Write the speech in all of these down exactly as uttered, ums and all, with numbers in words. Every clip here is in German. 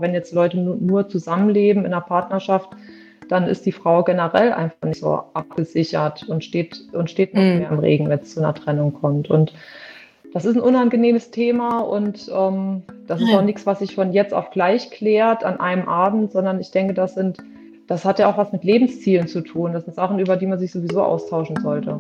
wenn jetzt Leute nur, nur zusammenleben in einer Partnerschaft, dann ist die Frau generell einfach nicht so abgesichert und steht, und steht noch Mhm. mehr im Regen, wenn es zu einer Trennung kommt. Und das ist ein unangenehmes Thema und ähm, das ist auch nichts, was sich von jetzt auf gleich klärt an einem Abend, sondern ich denke, das sind, das hat ja auch was mit Lebenszielen zu tun. Das sind Sachen, über die man sich sowieso austauschen sollte.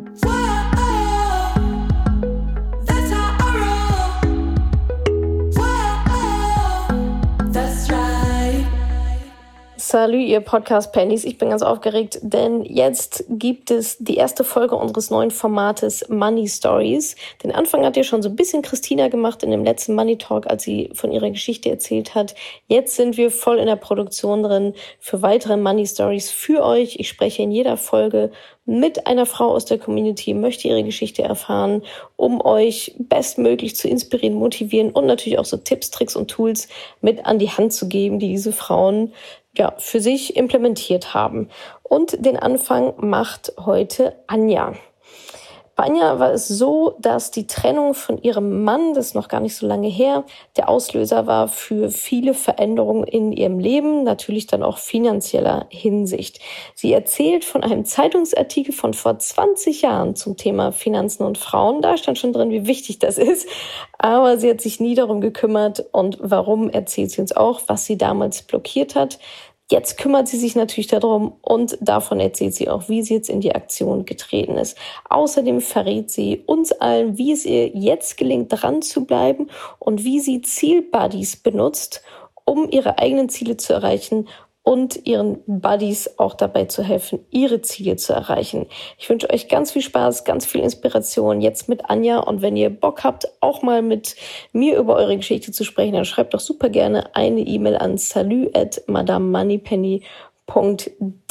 Salut, ihr Podcast-Pennies. Ich bin ganz aufgeregt, denn jetzt gibt es die erste Folge unseres neuen Formates Money Stories. Den Anfang hat ja schon so ein bisschen Christina gemacht in dem letzten Money Talk, als sie von ihrer Geschichte erzählt hat. Jetzt sind wir voll in der Produktion drin für weitere Money Stories für euch. Ich spreche in jeder Folge mit einer Frau aus der Community, möchte ihre Geschichte erfahren, um euch bestmöglich zu inspirieren, motivieren und natürlich auch so Tipps, Tricks und Tools mit an die Hand zu geben, die diese Frauen ja für sich implementiert haben. Und den Anfang macht heute Anja. Bei Anja war es so, dass die Trennung von ihrem Mann, das ist noch gar nicht so lange her, der Auslöser war für viele Veränderungen in ihrem Leben, natürlich dann auch finanzieller Hinsicht. Sie erzählt von einem Zeitungsartikel von vor zwanzig Jahren zum Thema Finanzen und Frauen. Da stand schon drin, wie wichtig das ist. Aber sie hat sich nie darum gekümmert. Und warum, erzählt sie uns auch, was sie damals blockiert hat. Jetzt kümmert sie sich natürlich darum und davon erzählt sie auch, wie sie jetzt in die Aktion getreten ist. Außerdem verrät sie uns allen, wie es ihr jetzt gelingt, dran zu bleiben und wie sie Zielbuddies benutzt, um ihre eigenen Ziele zu erreichen und ihren Buddies auch dabei zu helfen, ihre Ziele zu erreichen. Ich wünsche euch ganz viel Spaß, ganz viel Inspiration jetzt mit Anja. Und wenn ihr Bock habt, auch mal mit mir über eure Geschichte zu sprechen, dann schreibt doch super gerne eine E-Mail an salut at madame moneypenny punkt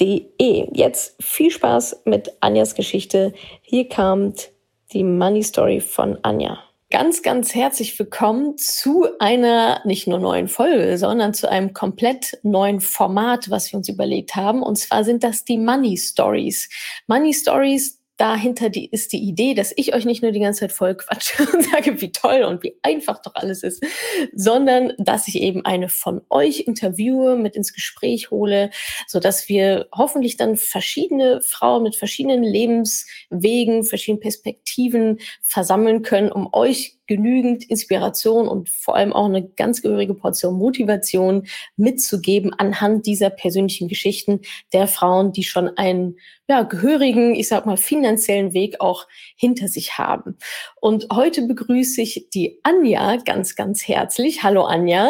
de. Jetzt viel Spaß mit Anjas Geschichte. Hier kommt die Money Story von Anja. Ganz, ganz herzlich willkommen zu einer nicht nur neuen Folge, sondern zu einem komplett neuen Format, was wir uns überlegt haben. Und zwar sind das die Money Stories. Money Stories, dahinter die, ist die Idee, dass ich euch nicht nur die ganze Zeit voll quatsche und sage, wie toll und wie einfach doch alles ist, sondern dass ich eben eine von euch interviewe, mit ins Gespräch hole, sodass wir hoffentlich dann verschiedene Frauen mit verschiedenen Lebenswegen, verschiedenen Perspektiven versammeln können, um euch genügend Inspiration und vor allem auch eine ganz gehörige Portion Motivation mitzugeben anhand dieser persönlichen Geschichten der Frauen, die schon einen ja, gehörigen, ich sag mal, finanziellen Weg auch hinter sich haben. Und heute begrüße ich die Anja ganz, ganz herzlich. Hallo Anja.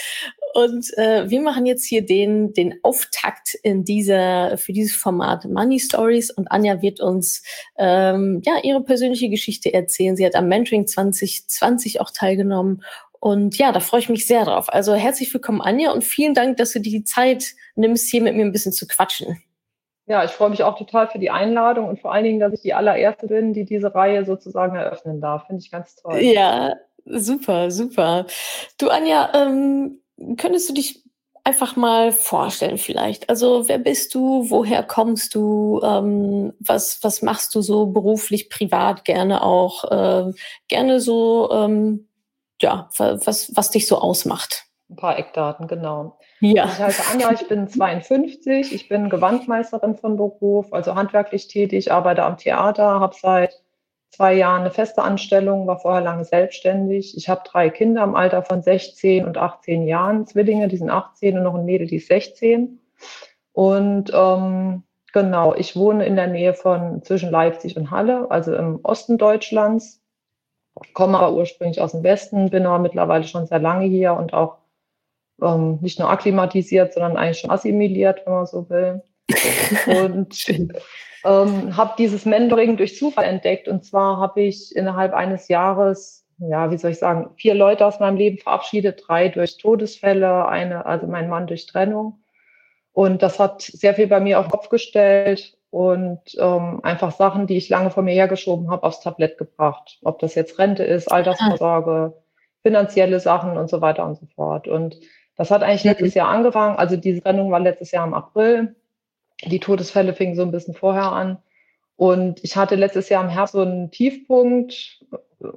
Und äh, wir machen jetzt hier den den Auftakt in dieser für dieses Format Money Stories. Und Anja wird uns ähm, ja ihre persönliche Geschichte erzählen. Sie hat am Mentoring zwanzig zwanzig auch teilgenommen. Und ja, da freue ich mich sehr drauf. Also herzlich willkommen, Anja, und vielen Dank, dass du dir die Zeit nimmst, hier mit mir ein bisschen zu quatschen. Ja, ich freue mich auch total für die Einladung und vor allen Dingen, dass ich die allererste bin, die diese Reihe sozusagen eröffnen darf. Finde ich ganz toll. Ja, super, super. Du, Anja, ähm, könntest du dich einfach mal vorstellen vielleicht? Also wer bist du? Woher kommst du? Ähm, was, was machst du so beruflich, privat gerne auch? Äh, gerne so, ähm, ja, was, was dich so ausmacht? Ein paar Eckdaten, genau. Ja. Also ich heiße Anja, ich bin zweiundfünfzig, ich bin Gewandmeisterin von Beruf, also handwerklich tätig, arbeite am Theater, habe seit zwei Jahren eine feste Anstellung, war vorher lange selbstständig. Ich habe drei Kinder im Alter von sechzehn und achtzehn Jahren, Zwillinge, die sind achtzehn und noch ein Mädel, die ist sechzehn. Und ähm, genau, ich wohne in der Nähe von zwischen Leipzig und Halle, also im Osten Deutschlands, komme aber ursprünglich aus dem Westen, bin aber mittlerweile schon sehr lange hier und auch ähm, nicht nur akklimatisiert, sondern eigentlich schon assimiliert, wenn man so will. Und ähm, habe dieses Mentoring durch Zufall entdeckt. Und zwar habe ich innerhalb eines Jahres, ja, wie soll ich sagen, vier Leute aus meinem Leben verabschiedet, drei durch Todesfälle, eine, also mein Mann durch Trennung. Und das hat sehr viel bei mir auf den Kopf gestellt und ähm, einfach Sachen, die ich lange vor mir hergeschoben habe, aufs Tablett gebracht. Ob das jetzt Rente ist, Altersvorsorge, finanzielle Sachen und so weiter und so fort. Und das hat eigentlich letztes Jahr angefangen. Also diese Trennung war letztes Jahr im April. Die Todesfälle fingen so ein bisschen vorher an. Und ich hatte letztes Jahr im Herbst so einen Tiefpunkt,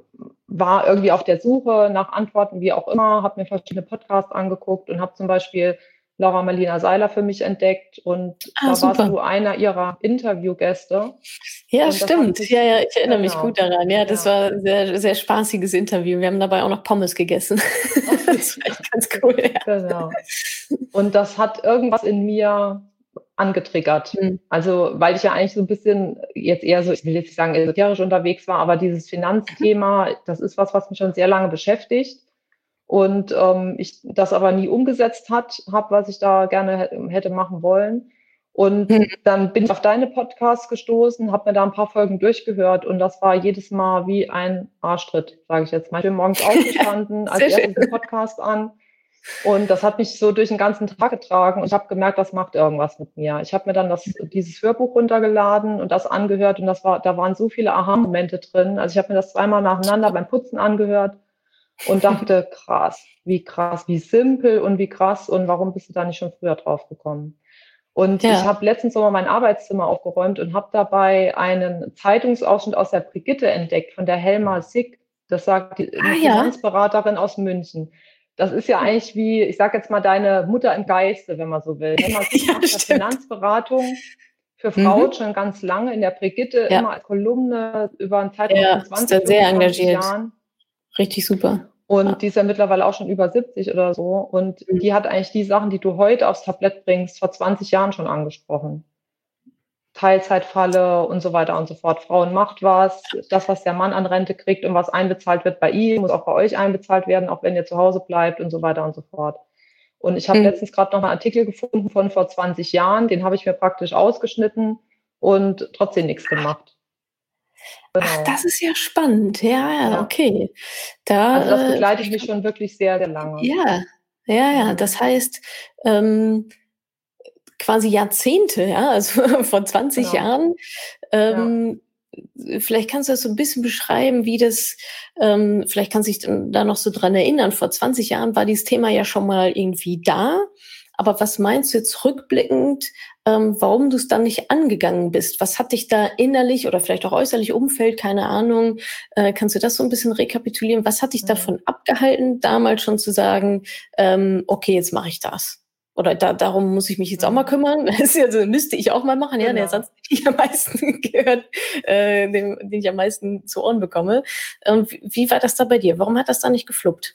war irgendwie auf der Suche nach Antworten, wie auch immer, habe mir verschiedene Podcasts angeguckt und habe zum Beispiel Laura Marlina Seiler für mich entdeckt und Ah, da warst super. du einer ihrer Interviewgäste. Ja, Und das hat stimmt. mich, Ja, ja, ich erinnere mich gut genau, daran. Ja, das ja. war ein sehr, sehr spaßiges Interview. Wir haben dabei auch noch Pommes gegessen. Okay, Das war echt ganz cool, ja. genau. Und das hat irgendwas in mir angetriggert. Mhm. Also, weil ich ja eigentlich so ein bisschen jetzt eher so, ich will jetzt nicht sagen esoterisch unterwegs war, aber dieses Finanzthema, das ist was, was mich schon sehr lange beschäftigt und, ähm, ich das aber nie umgesetzt hat habe, was ich da gerne hä hätte machen wollen. Und Mhm. dann bin ich auf deine Podcasts gestoßen, habe mir da ein paar Folgen durchgehört und das war jedes Mal wie ein Arschtritt, sage ich jetzt mal. Ich bin morgens aufgestanden, als Sehr schön. erstes 'n Podcast an und das hat mich so durch den ganzen Tag getragen und ich habe gemerkt, das macht irgendwas mit mir. Ich habe mir dann das dieses Hörbuch runtergeladen und das angehört und das war da waren so viele Aha-Momente drin. Also, ich habe mir das zweimal nacheinander beim Putzen angehört und dachte: „Krass, wie krass, wie simpel und wie krass und warum bist du da nicht schon früher drauf gekommen?“ Und ich Ja. habe letztens noch mal mein Arbeitszimmer aufgeräumt und habe dabei einen Zeitungsausschnitt aus der Brigitte entdeckt von der Helma Sick. Das sagt die Ah 'ne ja. Finanzberaterin aus München. Das ist ja eigentlich wie, ich sage jetzt mal, deine Mutter im Geiste, wenn man so will. Helma Sick Ja, macht ja stimmt. Finanzberatung für Frauen Mhm. schon ganz lange in der Brigitte, Ja, immer als Kolumne über 'n Zeitraum von ja, ist da zwanzig, sehr fünfundzwanzig engagiert. Jahren. Richtig super. Und Ja. die ist ja mittlerweile auch schon über siebzig oder so. Und Mhm. die hat eigentlich die Sachen, die du heute aufs Tablett bringst, vor zwanzig Jahren schon angesprochen. Teilzeitfalle und so weiter und so fort. Frauen macht was, das, was der Mann an Rente kriegt und was einbezahlt wird bei ihm, muss auch bei euch einbezahlt werden, auch wenn ihr zu Hause bleibt und so weiter und so fort. Und ich habe Mhm. letztens gerade noch 'n Artikel gefunden von vor zwanzig Jahren, den habe ich mir praktisch ausgeschnitten und trotzdem nix gemacht. Ach, das Genau, ist ja spannend. Ja, ja, ja. okay. Also, das Da, äh, begleitet vielleicht mich kann schon wirklich sehr, sehr lange. ja, ja, ja. Mhm. Das heißt, ähm, quasi Jahrzehnte, ja, also vor zwanzig Genau, Jahren. ja. Ähm, vielleicht kannst du das so ein bisschen beschreiben, wie das ähm, vielleicht kannst du dich dann da noch so dran erinnern. Vor zwanzig Jahren war dieses Thema ja schon mal irgendwie da. Aber was meinst du jetzt rückblickend, ähm, warum du es dann nicht angegangen bist? Was hat dich da innerlich oder vielleicht auch äußerlich, Umfeld, keine Ahnung, äh, kannst du das so ein bisschen rekapitulieren? Was hat dich Mhm. davon abgehalten, damals schon zu sagen, ähm: „Okay, jetzt mache ich das?“ Oder da darum muss ich mich jetzt auch mal Mhm. kümmern. Das ist ja so, müsste ich auch mal machen, ja, der Genau. Satz, den ich am meisten gehört, äh, den den ich am meisten zu Ohren bekomme. Ähm, wie wie war das da bei dir? Warum hat das da nicht gefluppt?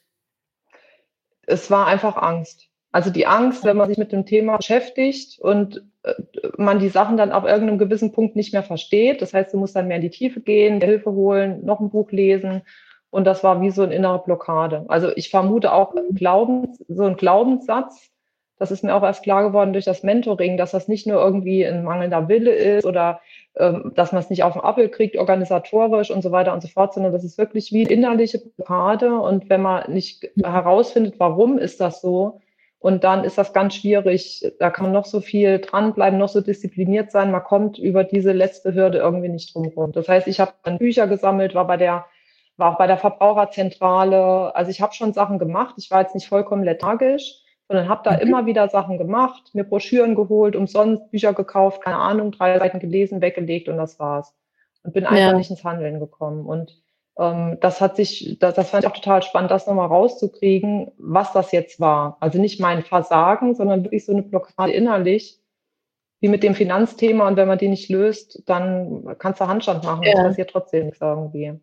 Es war einfach Angst. Also, die Angst, wenn man sich mit dem Thema beschäftigt und, äh, man die Sachen dann ab irgend 'nem gewissen Punkt nicht mehr versteht. Das heißt, du musst dann mehr in die Tiefe gehen, dir Hilfe holen, noch 'n Buch lesen und das war wie so 'n innere Blockade. Also, ich vermute auch Mhm. Glaubens so 'n Glaubenssatz, das ist mir auch erst klar geworden durch das Mentoring, dass das nicht nur irgendwie 'n mangelnder Wille ist oder, ähm, dass man's nicht auf 'n Appel kriegt organisatorisch und so weiter und so fort, sondern das ist wirklich wie innerliche Blockade und wenn man nicht herausfindet, warum ist das so, und dann ist das ganz schwierig. Da kann man noch so viel dranbleiben, noch so diszipliniert sein. Man kommt über diese letzte Hürde irgendwie nicht drum rum. Das heißt, ich habe dann Bücher gesammelt, war bei der war auch bei der Verbraucherzentrale. Also, ich habe schon Sachen gemacht. Ich war jetzt nicht vollkommen lethargisch, sondern habe da Mhm. immer wieder Sachen gemacht, mir Broschüren geholt, umsonst Bücher gekauft, keine Ahnung, drei Seiten gelesen, weggelegt und das war's. Und bin einfach Ja. nicht ins Handeln gekommen. Und ähm, das hat sich das das fand ich auch total spannend, das noch mal rauszukriegen, was das jetzt war. Also, nicht mein Versagen, sondern wirklich so 'ne Blockade innerlich, wie mit dem Finanzthema und wenn man die nicht löst, dann kannst du Handstand machen, es Ja. passiert trotzdem nix irgendwie.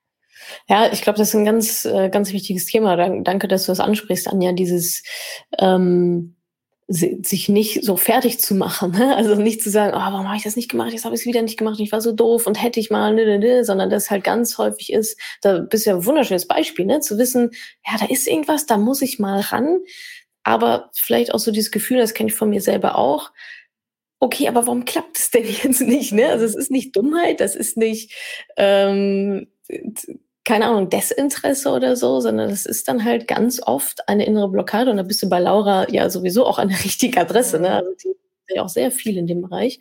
Ja, ich glaube, das ist 'n ganz äh, ganz wichtiges Thema. Dan danke, dass du das ansprichst, Anja, dieses, ähm, si sich nicht so fertig zu machen, ne? Also, nicht zu sagen: „Oh, warum habe ich das nicht gemacht? Jetzt habe ich's wieder nicht gemacht. Ich war so doof und hätte ich mal, ne, ne, ne“, sondern dass halt ganz häufig ist, da bist du ja 'n wunderschönes Beispiel, ne, zu wissen: „Ja, da ist irgendwas, da muss ich mal ran.“ Aber vielleicht auch so dieses Gefühl, das kenne ich von mir selber auch: „Okay, aber warum klappt es denn jetzt nicht“, ne? Also, es Mhm. ist nicht Dummheit, das ist nicht, ähm, t keine Ahnung, Desinteresse oder so, sondern es ist dann halt ganz oft eine innere Blockade und da bist du bei Laura ja sowieso auch an der richtigen Adresse, ne? Mhm. Also, die ist ja auch sehr viel in dem Bereich.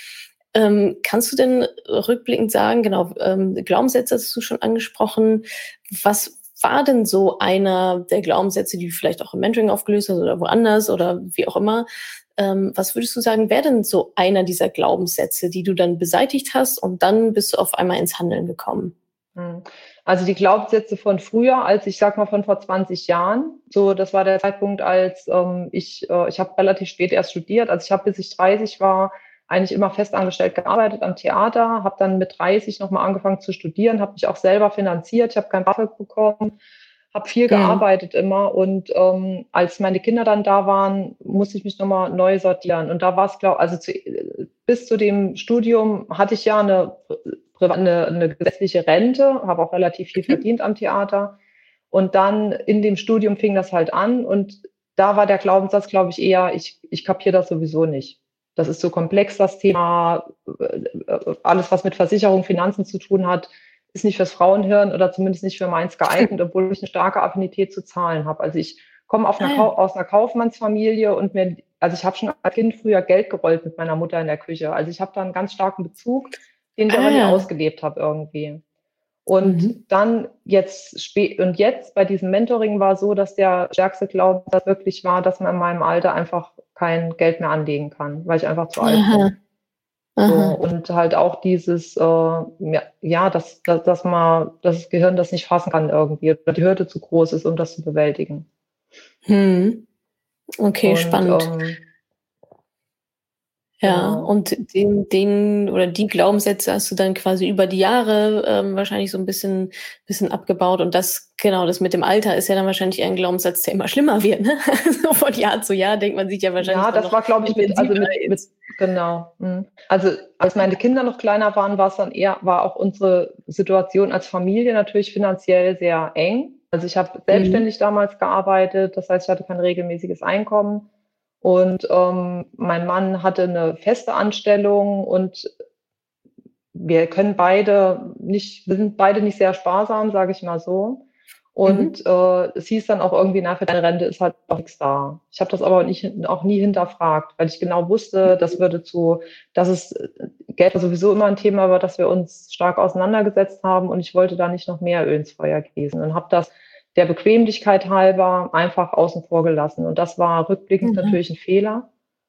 Ähm, kannst du denn rückblickend sagen genau, ähm, Glaubenssätze hast du schon angesprochen. Was war denn so einer der Glaubenssätze, die du vielleicht auch im Mentoring aufgelöst hast oder woanders oder wie auch immer? Ähm, was würdest du sagen, wäre denn so einer dieser Glaubenssätze, die du dann beseitigt hast und dann bist du auf einmal ins Handeln gekommen? Mhm. Also die Glaubenssätze von früher, als ich sag mal von vor zwanzig Jahren, so das war der Zeitpunkt, als ähm, ich äh, ich habe relativ spät erst studiert. Also ich habe, bis ich dreißig war, eigentlich immer festangestellt gearbeitet am Theater, habe dann mit dreißig nochmal angefangen zu studieren, habe mich auch selber finanziert, ich habe kein BAföG bekommen, habe viel Mhm. gearbeitet immer und ähm, als meine Kinder dann da waren, musste ich mich nochmal neu sortieren. Und da war es, glaube also zu, bis zu dem Studium hatte ich ja eine, eine, eine gesetzliche Rente, habe auch relativ viel Mhm. verdient am Theater. Und dann in dem Studium fing das halt an und da war der Glaubenssatz, glaube ich, eher, ich, ich kapiere das sowieso nicht. Das ist so komplex, das Thema, alles, was mit Versicherung, Finanzen zu tun hat, ist nicht fürs Frauenhirn oder zumindest nicht für meins geeignet, obwohl ich eine starke Affinität zu Zahlen habe. Also ich komme auf einer Ah Kau ja. aus einer Kaufmannsfamilie und mir, also ich habe schon als Kind früher Geld gerollt mit meiner Mutter in der Küche. Also ich habe da einen ganz starken Bezug, den ich Ah aber nie ja. ausgelebt habe irgendwie. Und Mhm. dann jetzt spät und jetzt bei diesem Mentoring war so, dass der stärkste Glaubenssatz wirklich war, dass man in meinem Alter einfach kein Geld mehr anlegen kann, weil ich einfach zu alt Aha. bin. So, Aha. und halt auch dieses, äh, ja, ja, dass, dass, dass man, dass das Gehirn das nicht fassen kann irgendwie, oder die Hürde zu groß ist, um das zu bewältigen. Mhm. Okay, Und spannend. ähm, Ja, genau. und den, den oder die Glaubenssätze hast du dann quasi über die Jahre ähm, wahrscheinlich so ein bisschen, bisschen abgebaut. Und das, genau, das mit dem Alter ist ja dann wahrscheinlich ein Glaubenssatz, der immer schlimmer wird, ne? So von Jahr zu Jahr denkt man sich ja wahrscheinlich Ja, dann das noch war, glaube ich, mit, also intensiver mit, mit, ins. genau. Mhm. Also als meine Kinder noch kleiner waren, war es dann eher, war auch unsere Situation als Familie natürlich finanziell sehr eng. Also ich habe Mhm. selbstständig damals gearbeitet, das heißt, ich hatte kein regelmäßiges Einkommen. Und ähm, mein Mann hatte eine feste Anstellung und wir können beide nicht, wir sind beide nicht sehr sparsam, sage ich mal so. Mhm. Und äh, es hieß dann auch irgendwie, na, für deine Rente ist halt auch nichts da. Ich habe das aber nicht, auch nie hinterfragt, weil ich genau wusste, das würde zu, dass es Geld war sowieso immer ein Thema, über das wir uns stark auseinandergesetzt haben und ich wollte da nicht noch mehr Öl ins Feuer gießen und habe das der Bequemlichkeit halber einfach außen vor gelassen. Und das war rückblickend Mhm. natürlich ein Fehler.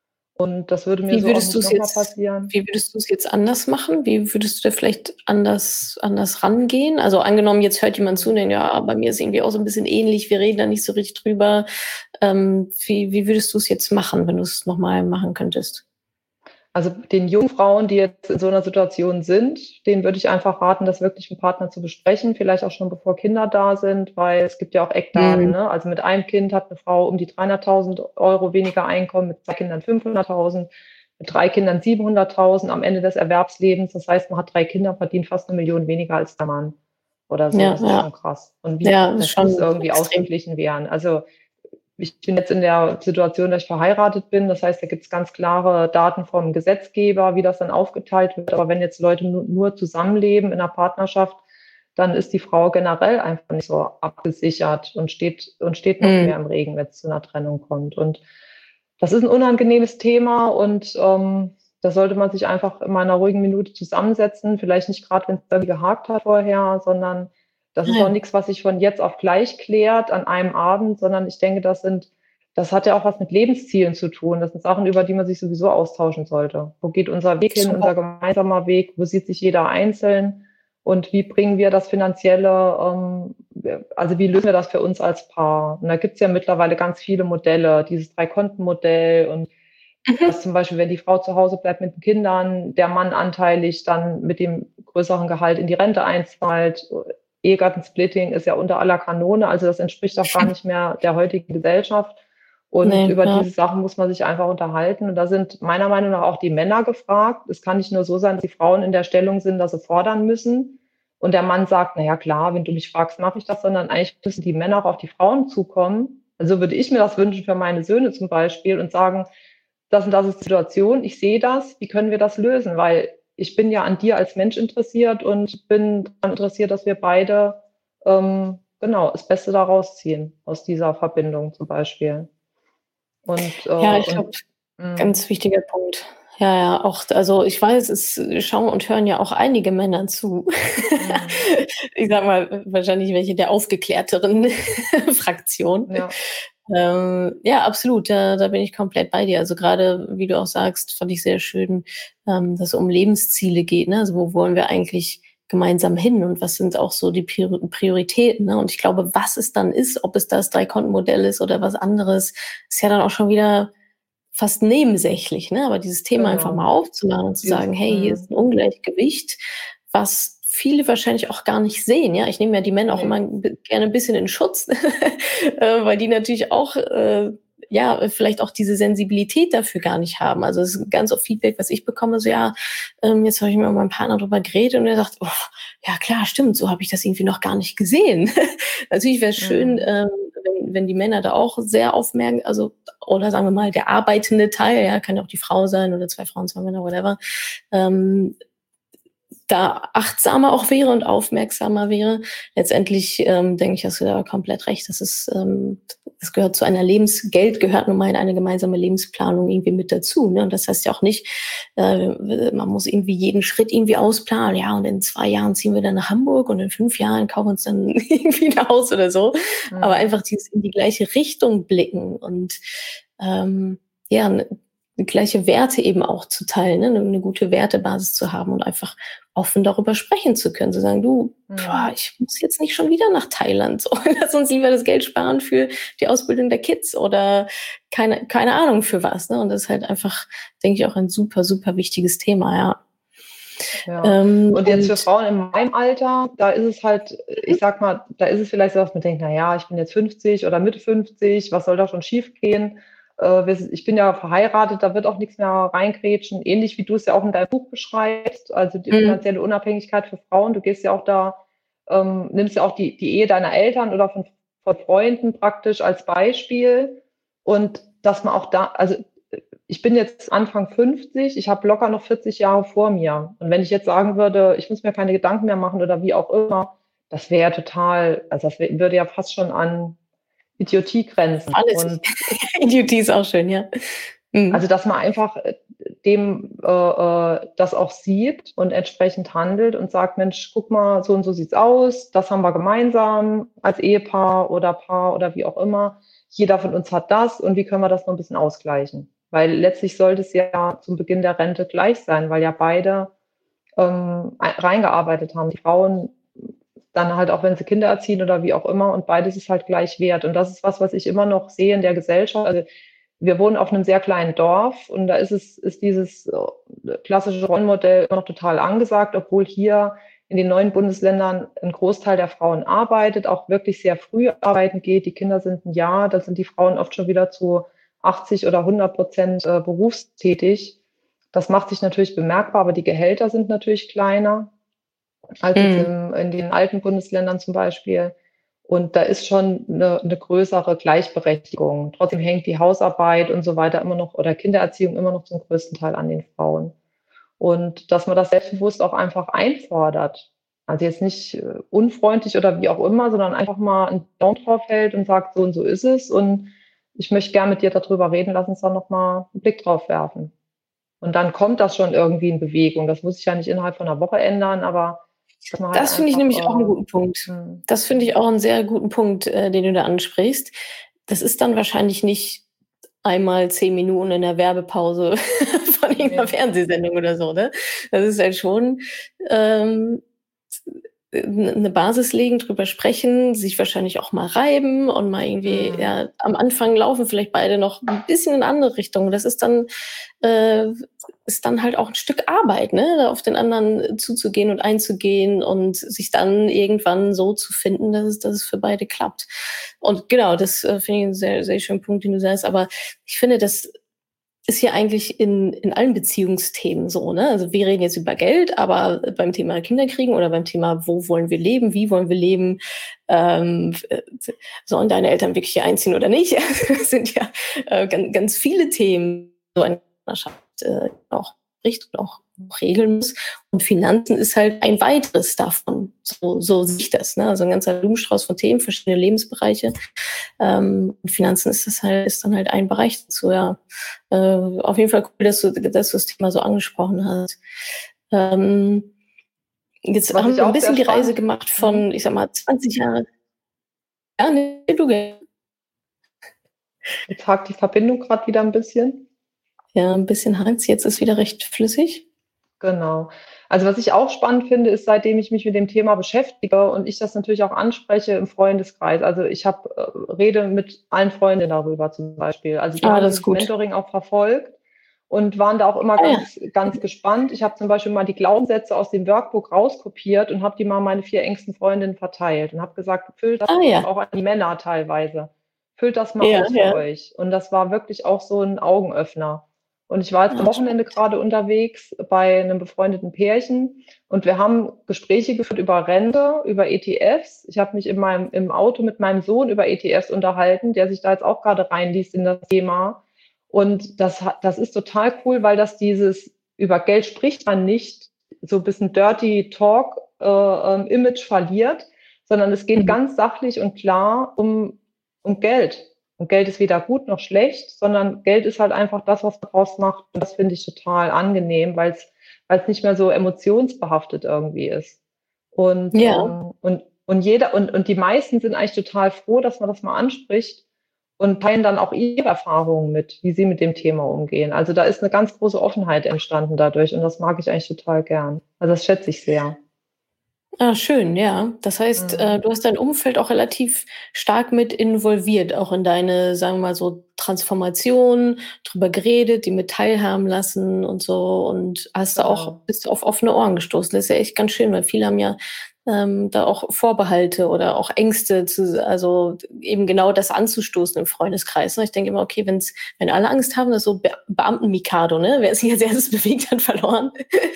Und das würde mir Wie so auch würdest du nicht es nochmal jetzt, passieren. wie würdest du es jetzt anders machen? Wie würdest du da vielleicht anders, anders rangehen? Also angenommen, jetzt hört jemand zu und Mhm. denkt, ja, bei mir ist irgendwie auch so ein bisschen ähnlich, wir reden da nicht so richtig drüber. Ähm, wie, wie würdest du es jetzt machen, wenn du es nochmal machen könntest? Also den jungen Frauen, die jetzt in so einer Situation sind, denen würde ich einfach raten, das wirklich mit dem Partner zu besprechen, vielleicht auch schon bevor Kinder da sind, weil es gibt ja auch Eckdaten. Mhm. Ne? Also mit einem Kind hat eine Frau um die dreihunderttausend Euro weniger Einkommen, mit zwei Kindern fünfhunderttausend, mit drei Kindern siebenhunderttausend am Ende des Erwerbslebens. Das heißt, man hat drei Kinder, verdient fast eine Million weniger als der Mann oder so. Ja, Das ist ja, schon krass. Und wie, ja, ist das muss schon irgendwie extrem. ausgeglichen werden. Also ich bin jetzt in der Situation, dass ich verheiratet bin. Das heißt, da gibt es ganz klare Daten vom Gesetzgeber, wie das dann aufgeteilt wird. Aber wenn jetzt Leute nur, nur zusammenleben in einer Partnerschaft, dann ist die Frau generell einfach nicht so abgesichert und steht, und steht noch Mhm. mehr im Regen, wenn es zu einer Trennung kommt. Und das ist ein unangenehmes Thema und ähm, da sollte man sich einfach in einer ruhigen Minute zusammensetzen. Vielleicht nicht gerade, wenn es irgendwie gehakt hat vorher, sondern das Ah ist auch ja. nichts, was sich von jetzt auf gleich klärt an einem Abend, sondern ich denke, das sind, das hat ja auch was mit Lebenszielen zu tun. Das sind Sachen, über die man sich sowieso austauschen sollte. Wo geht unser Weg hin, Super. unser gemeinsamer Weg? Wo sieht sich jeder einzeln? Und wie bringen wir das Finanzielle, ähm, also wie lösen wir das für uns als Paar? Und da gibt es ja mittlerweile ganz viele Modelle, dieses Drei-Konten-Modell und Mhm. dass zum Beispiel, wenn die Frau zu Hause bleibt mit den Kindern, der Mann anteilig dann mit dem größeren Gehalt in die Rente einzahlt. Ehegattensplitting ist ja unter aller Kanone, also das entspricht auch gar nicht mehr der heutigen Gesellschaft. Und Nee, über ja. diese Sachen muss man sich einfach unterhalten. Und da sind meiner Meinung nach auch die Männer gefragt. Es kann nicht nur so sein, dass die Frauen in der Stellung sind, dass sie fordern müssen. Und der Mann sagt, na ja, klar, wenn du mich fragst, mache ich das, sondern eigentlich müssen die Männer auch auf die Frauen zukommen. Also würde ich mir das wünschen für meine Söhne zum Beispiel und sagen, das und das ist die Situation, ich sehe das, wie können wir das lösen? Weil ich bin ja an dir als Mensch interessiert und bin daran interessiert, dass wir beide ähm, genau das Beste daraus ziehen, aus dieser Verbindung zum Beispiel. Und, äh, Ja, ich und glaube, mh, ganz wichtiger Punkt. Ja, ja, auch, also ich weiß, es schauen und hören ja auch einige Männer zu. mh, Ich sage mal, wahrscheinlich welche der aufgeklärteren Fraktion. ja, Ähm, ja, absolut, da da bin ich komplett bei dir. Also gerade, wie du auch sagst, fand ich sehr schön, ähm, dass es um Lebensziele geht, ne? Also, wo wollen wir eigentlich gemeinsam hin und was sind auch so die Prioritäten. Ne? Und ich glaube, was es dann ist, ob es das Drei-Konten-Modell ist oder was anderes, ist ja dann auch schon wieder fast nebensächlich. Ne? Aber dieses Thema genau. einfach mal aufzumachen und zu Dieses, sagen, hey, hier ist ein Ungleichgewicht, was viele wahrscheinlich auch gar nicht sehen. Ja, ich nehme ja die Männer nee. auch immer gerne ein bisschen in Schutz, weil die natürlich auch äh, ja, vielleicht auch diese Sensibilität dafür gar nicht haben. Also es ist ganz oft Feedback, was ich bekomme, so ja, ähm, jetzt habe ich mit meinem Partner drüber geredet und er sagt, oh, ja klar, stimmt, so habe ich das irgendwie noch gar nicht gesehen. Natürlich wäre es schön, mhm. ähm, wenn, wenn die Männer da auch sehr aufmerken, also oder sagen wir mal, der arbeitende Teil, ja, kann ja auch die Frau sein oder zwei Frauen, zwei Männer, whatever, ähm, da achtsamer auch wäre und aufmerksamer wäre. Letztendlich ähm, denke ich, hast du da komplett recht. Das ist, ähm, das gehört zu einer Lebens, Geld gehört nun mal in eine gemeinsame Lebensplanung irgendwie mit dazu. Ne? Und das heißt ja auch nicht, äh, man muss irgendwie jeden Schritt irgendwie ausplanen. Ja, und in zwei Jahren ziehen wir dann nach Hamburg und in fünf Jahren kaufen wir uns dann irgendwie ein Haus oder so. Mhm. Aber einfach dieses in die gleiche Richtung blicken und ähm, ja, ne, gleiche Werte eben auch zu teilen, ne? Eine gute Wertebasis zu haben und einfach offen darüber sprechen zu können, zu sagen, du, mhm. boah, ich muss jetzt nicht schon wieder nach Thailand, so, lass uns lieber das Geld sparen für die Ausbildung der Kids oder keine, keine Ahnung für was, ne? Und das ist halt einfach, denke ich, auch ein super, super wichtiges Thema, ja. Ja. Ähm, und jetzt und für Frauen in meinem Alter, da ist es halt, ich sag mal, da ist es vielleicht so, dass man denkt, na ja, ich bin jetzt fünfzig oder Mitte fünfzig, was soll da schon schief gehen? Ich bin ja verheiratet, da wird auch nichts mehr reingrätschen, ähnlich wie du es ja auch in deinem Buch beschreibst, also die mhm. finanzielle Unabhängigkeit für Frauen. Du gehst ja auch da, ähm, nimmst ja auch die, die Ehe deiner Eltern oder von, von Freunden praktisch als Beispiel. Und dass man auch da, also ich bin jetzt Anfang fünfzig, ich habe locker noch vierzig Jahre vor mir. Und wenn ich jetzt sagen würde, ich muss mir keine Gedanken mehr machen oder wie auch immer, das wäre ja total, also das würde ja fast schon an Idiotie grenzen. Alles. Und Idiotie ist auch schön, ja. Mhm. Also, dass man einfach dem äh, das auch sieht und entsprechend handelt und sagt, Mensch, guck mal, so und so sieht's aus, das haben wir gemeinsam als Ehepaar oder Paar oder wie auch immer. Jeder von uns hat das und wie können wir das noch ein bisschen ausgleichen? Weil letztlich sollte es ja zum Beginn der Rente gleich sein, weil ja beide ähm, reingearbeitet haben. Die Frauen dann halt auch, wenn sie Kinder erziehen oder wie auch immer, und beides ist halt gleich wert. Und das ist was, was ich immer noch sehe in der Gesellschaft. Also wir wohnen auf einem sehr kleinen Dorf und da ist es, ist dieses klassische Rollenmodell immer noch total angesagt, obwohl hier in den neuen Bundesländern ein Großteil der Frauen arbeitet, auch wirklich sehr früh arbeiten geht. Die Kinder sind ein Jahr, da sind die Frauen oft schon wieder zu achtzig oder hundert Prozent berufstätig. Das macht sich natürlich bemerkbar, aber die Gehälter sind natürlich kleiner als mhm. jetzt im, in den alten Bundesländern zum Beispiel. Und da ist schon eine, eine größere Gleichberechtigung. Trotzdem hängt die Hausarbeit und so weiter immer noch oder Kindererziehung immer noch zum größten Teil an den Frauen. Und dass man das selbstbewusst auch einfach einfordert. Also jetzt nicht unfreundlich oder wie auch immer, sondern einfach mal einen Daumen drauf hält und sagt, so und so ist es. Und ich möchte gerne mit dir darüber reden, lass uns da nochmal einen Blick drauf werfen. Und dann kommt das schon irgendwie in Bewegung. Das muss sich ja nicht innerhalb von einer Woche ändern, aber Halt das finde ich nämlich auch einen guten Punkt. Mh. Das finde ich auch einen sehr guten Punkt, äh, den du da ansprichst. Das ist dann wahrscheinlich nicht einmal zehn Minuten in der Werbepause von irgendeiner ja. Fernsehsendung oder so, ne? Das ist halt schon ähm, eine Basis legen, drüber sprechen, sich wahrscheinlich auch mal reiben und mal irgendwie, mhm. ja, am Anfang laufen vielleicht beide noch ein bisschen in eine andere Richtung. Das ist dann, äh, ist dann halt auch ein Stück Arbeit, ne, da auf den anderen zuzugehen und einzugehen und sich dann irgendwann so zu finden, dass es, dass es für beide klappt. Und genau, das äh, finde ich einen sehr, sehr schönen Punkt, den du sagst. Aber ich finde, das ist ja eigentlich in, in allen Beziehungsthemen so, ne? Also wir reden jetzt über Geld, aber beim Thema Kinderkriegen oder beim Thema, wo wollen wir leben, wie wollen wir leben, ähm, sollen deine Eltern wirklich hier einziehen oder nicht? Das sind ja äh, ganz, ganz viele Themen, so eine Partnerschaft äh, auch richtet, auch regeln muss. Und Finanzen ist halt ein weiteres davon. So, so sehe ich das, ne? Also ein ganzer Blumenstrauß von Themen, verschiedene Lebensbereiche. Ähm, und Finanzen ist das halt, ist dann halt ein Bereich dazu, ja. Äh, auf jeden Fall cool, dass du, dass du das Thema so angesprochen hast. Ähm, jetzt Was haben wir ein bisschen die Reise gemacht von, ich sag mal, zwanzig Jahre. Ja, nee, du gehst. Jetzt hakt die Verbindung gerade wieder ein bisschen. Ja, ein bisschen hakt. Jetzt ist wieder recht flüssig. Genau. Also was ich auch spannend finde, ist, seitdem ich mich mit dem Thema beschäftige und ich das natürlich auch anspreche im Freundeskreis. Also ich habe äh, rede mit allen Freundinnen darüber zum Beispiel. Also die Ah, haben das ist dieses gut. Mentoring auch verfolgt und waren da auch immer Ah ja. ganz, ganz gespannt. Ich habe zum Beispiel mal die Glaubenssätze aus dem Workbook rauskopiert und habe die mal meine vier engsten Freundinnen verteilt und habe gesagt, füllt das Ah ja. auch an die Männer teilweise. Füllt das mal Ja, aus für ja. euch. Und das war wirklich auch so ein Augenöffner. Und ich war jetzt am Ah, Wochenende gerade unterwegs bei einem befreundeten Pärchen und wir haben Gespräche geführt über Rente, über E T Fs. Ich habe mich in meinem, im Auto mit meinem Sohn über E T Fs unterhalten, der sich da jetzt auch gerade reinliest in das Thema. Und das, hat- das ist total cool, weil das dieses, über Geld spricht man nicht, so ein bisschen Dirty Talk äh, ähm, Image verliert, sondern es geht mhm. ganz sachlich und klar um, um Geld. Und Geld ist weder gut noch schlecht, sondern Geld ist halt einfach das, was man draus macht. Und das finde ich total angenehm, weil es weil es nicht mehr so emotionsbehaftet irgendwie ist. Und, Ja. ähm, und, und jeder, und, und die meisten sind eigentlich total froh, dass man das mal anspricht und teilen dann auch ihre Erfahrungen mit, wie sie mit dem Thema umgehen. Also da ist eine ganz große Offenheit entstanden dadurch und das mag ich eigentlich total gern. Also das schätze ich sehr. Ah, schön, ja. Das heißt, Mhm. äh, du hast dein Umfeld auch relativ stark mit involviert, auch in deine, sagen wir mal so, Transformation, drüber geredet, die mit teilhaben lassen und so und hast da auch Genau. bist auf offene Ohren gestoßen. Das ist ja echt ganz schön, weil viele haben ja ähm, da auch Vorbehalte oder auch Ängste, zu, also eben genau das anzustoßen im Freundeskreis. Ne? Ich denke immer, okay, wenn's, wenn alle Angst haben, das ist so Be Beamten-Mikado, ne? Wer sich als erstes bewegt, hat verloren.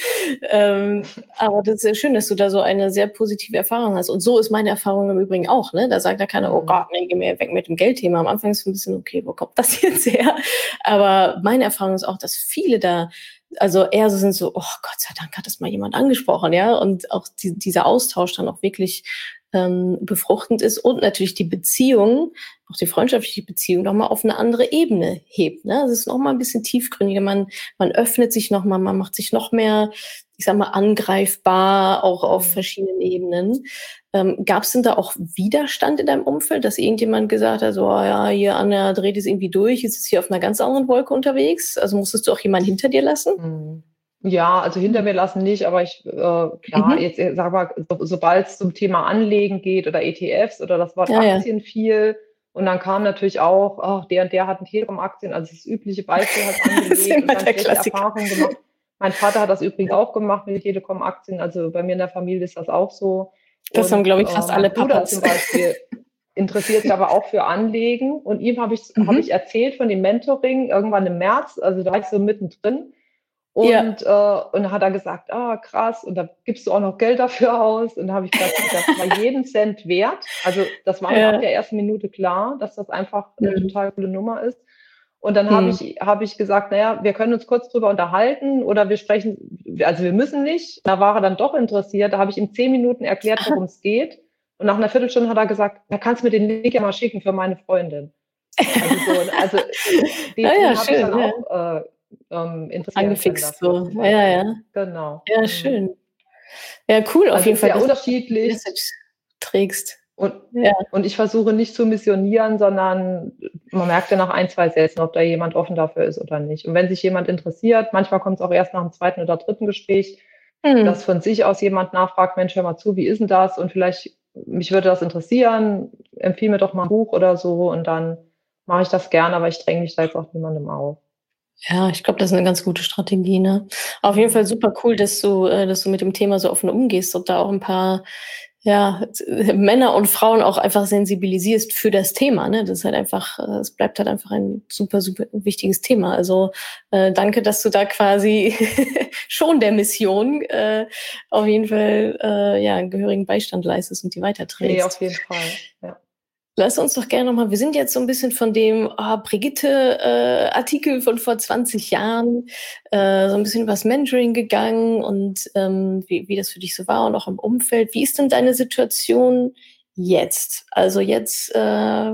ähm, aber das ist sehr schön, dass du da so eine sehr positive Erfahrung hast. Und so ist meine Erfahrung im Übrigen auch. Ne? Da sagt ja keiner, oh Mhm. Gott, nee, geh mir weg mit dem Geldthema. Am Anfang ist es ein bisschen, okay, wo kommt das jetzt her? Aber meine Erfahrung ist auch, dass viele da also eher so sind so, oh Gott sei Dank hat das mal jemand angesprochen, ja. Und auch die, dieser Austausch dann auch wirklich ähm, befruchtend ist und natürlich die Beziehung, auch die freundschaftliche Beziehung nochmal auf eine andere Ebene hebt. Ne? Es ist nochmal ein bisschen tiefgründiger, man, man öffnet sich nochmal, man macht sich noch mehr, ich sag mal, angreifbar, auch auf Mhm. verschiedenen Ebenen. Ähm, Gab es denn da auch Widerstand in deinem Umfeld, dass irgendjemand gesagt hat, so, oh ja, hier Anja dreht es irgendwie durch, jetzt ist hier auf einer ganz anderen Wolke unterwegs? Also musstest du auch jemanden hinter dir lassen? Mhm. Ja, also hinter mir lassen nicht, aber ich, äh, klar, Mhm. jetzt äh, sag mal, so, sobald es zum Thema Anlegen geht oder E T Fs oder das Wort Ja, ja. Aktien fiel und dann kam natürlich auch, ach, der und der hat ein Telekom-Aktien, also das übliche Beispiel hat Das ist angelegt und immer dann der schlechte Klassiker. Erfahrungen gemacht. Mein Vater hat das übrigens auch gemacht mit den Telekom-Aktien, also bei mir in der Familie ist das auch so. Das haben, Und glaube ich, äh, fast alle mein Bruder Papas. zum Beispiel interessiert sich aber auch für Anlegen und ihm habe ich, habe ich Mhm. erzählt von dem Mentoring irgendwann im März, also da war ich so mittendrin. Ja. Und, äh, und dann hat er gesagt, ah, krass, und da gibst du auch noch Geld dafür aus. Und da habe ich gesagt, das war jeden Cent wert. Also das war mir ab Ja. der ersten Minute klar, dass das einfach eine Mhm. total coole Nummer ist. Und dann habe Mhm. ich, habe ich gesagt, naja, wir können uns kurz drüber unterhalten oder wir sprechen, also wir müssen nicht. Da war er dann doch interessiert. Da habe ich ihm zehn Minuten erklärt, worum es geht. Und nach einer Viertelstunde hat er gesagt, da kannst du mir den Link ja mal schicken für meine Freundin. Also so, also Ah den, ja, den habe ich dann schön, ja. auch äh, ähm, interessieren können Angefixt dafür so. zum Ja, Beispiel. ja. Genau. Ja, Mhm. schön. Ja, cool auf Also jeden ist Fall, sehr dass du die unterschiedlich Message trägst. und, Ja. und ich versuche nicht zu missionieren, sondern man merkt ja nach ein, zwei Sätzen, ob da jemand offen dafür ist oder nicht. Und wenn sich jemand interessiert, manchmal kommt es auch erst nach dem zweiten oder dritten Gespräch, dass Mhm. von sich aus jemand nachfragt, Mensch, hör mal zu, wie ist denn das? Und vielleicht, mich würde das interessieren, empfiehl mir doch mal ein Buch oder so und dann mache ich das gerne, aber ich dränge mich da jetzt auch niemandem auf. Ja, ich glaube, das ist eine ganz gute Strategie, ne? Auf jeden Fall Mhm. super cool, dass du äh, dass du mit dem Thema so offen umgehst und da auch ein paar, ja, äh, Männer und Frauen auch einfach sensibilisierst für das Thema, ne? Das ist halt einfach äh, es bleibt halt einfach ein super, super wichtiges Thema. Also, äh, danke, dass du da quasi schon der Mission, äh, auf jeden Fall, äh, ja, gehörigen Beistand leistest und die Ne, auf weiterträgst. jeden Fall, ja. Lass uns doch gerne noch mal wir sind jetzt so ein bisschen von dem, ah, Brigitte, äh, Artikel von vor zwanzig Jahren, äh, so ein bisschen übers Mentoring gegangen und, ähm, wie wie das für dich so war und auch im Umfeld. Wie ist denn deine Situation jetzt? Also, jetzt, äh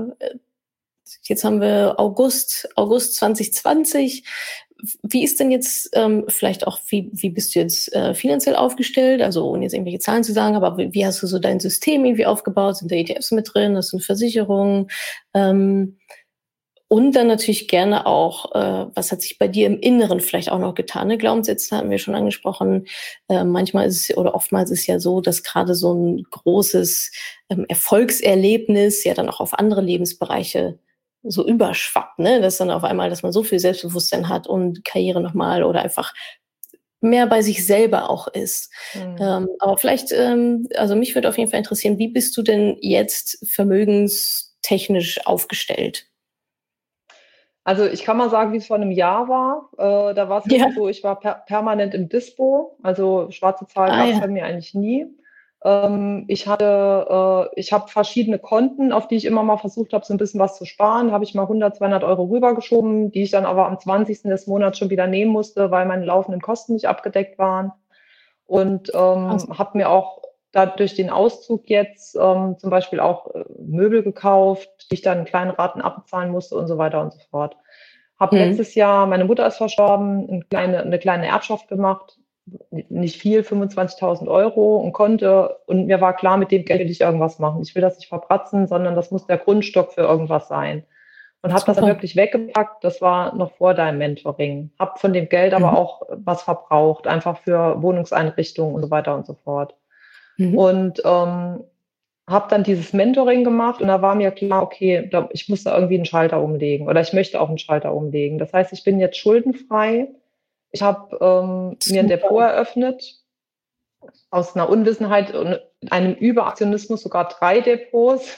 jetzt haben wir August August zwanzig zwanzig. Wie ist denn jetzt, ähm, vielleicht auch wie wie bist du jetzt, äh, finanziell aufgestellt? Also, ohne jetzt irgendwelche Zahlen zu sagen, aber wie wie hast du so dein System irgendwie aufgebaut? Sind da E T Fs mit drin? Hast du 'ne Versicherung? Ähm, Und dann natürlich gerne auch, äh, was hat sich bei dir im Inneren vielleicht auch noch getan? Ne? Glaubenssätze hatten wir schon angesprochen. Äh, manchmal ist es oder oftmals ist es ja so, dass gerade so ein großes ähm, Erfolgserlebnis ja dann auch auf andere Lebensbereiche so überschwappt, ne? Dass dann auf einmal, dass man so viel Selbstbewusstsein hat und Karriere nochmal oder einfach mehr bei sich selber auch ist. Mhm. Ähm, aber vielleicht, ähm, also mich würde auf jeden Fall interessieren, wie bist du denn jetzt vermögenstechnisch aufgestellt? Also ich kann mal sagen, wie es vor einem Jahr war. Äh, da war es Ja. wirklich so, ich war per permanent im Dispo, also schwarze Zahl Ah gab es ja. bei mir eigentlich nie. Ähm, ich hatte äh, ich habe verschiedene Konten, auf die ich immer mal versucht habe, so ein bisschen was zu sparen. Habe ich mal hundert, zweihundert Euro rübergeschoben, die ich dann aber am zwanzigsten des Monats schon wieder nehmen musste, weil meine laufenden Kosten nicht abgedeckt waren. Und Krass. ähm, habe mir auch da durch den Auszug jetzt ähm, zum Beispiel auch äh, Möbel gekauft, die ich dann in kleinen Raten abbezahlen musste und so weiter und so fort. Habe Mhm. letztes Jahr, meine Mutter ist verstorben, eine kleine, eine kleine Erbschaft gemacht, nicht viel, fünfundzwanzigtausend Euro und konnte, und mir war klar, mit dem Geld will ich irgendwas machen. Ich will das nicht verpratzen, sondern das muss der Grundstock für irgendwas sein. Und habe das dann Super. wirklich weggepackt. Das war noch vor deinem Mentoring. Habe von dem Geld aber Mhm. auch was verbraucht, einfach für Wohnungseinrichtungen und so weiter und so fort. Mhm. Und ähm, habe dann dieses Mentoring gemacht und da war mir klar, okay, da, ich muss da irgendwie einen Schalter umlegen oder ich möchte auch einen Schalter umlegen. Das heißt, ich bin jetzt schuldenfrei. Ich habe ähm, mir ein Depot Super. eröffnet, aus einer Unwissenheit und einem Überaktionismus sogar drei Depots,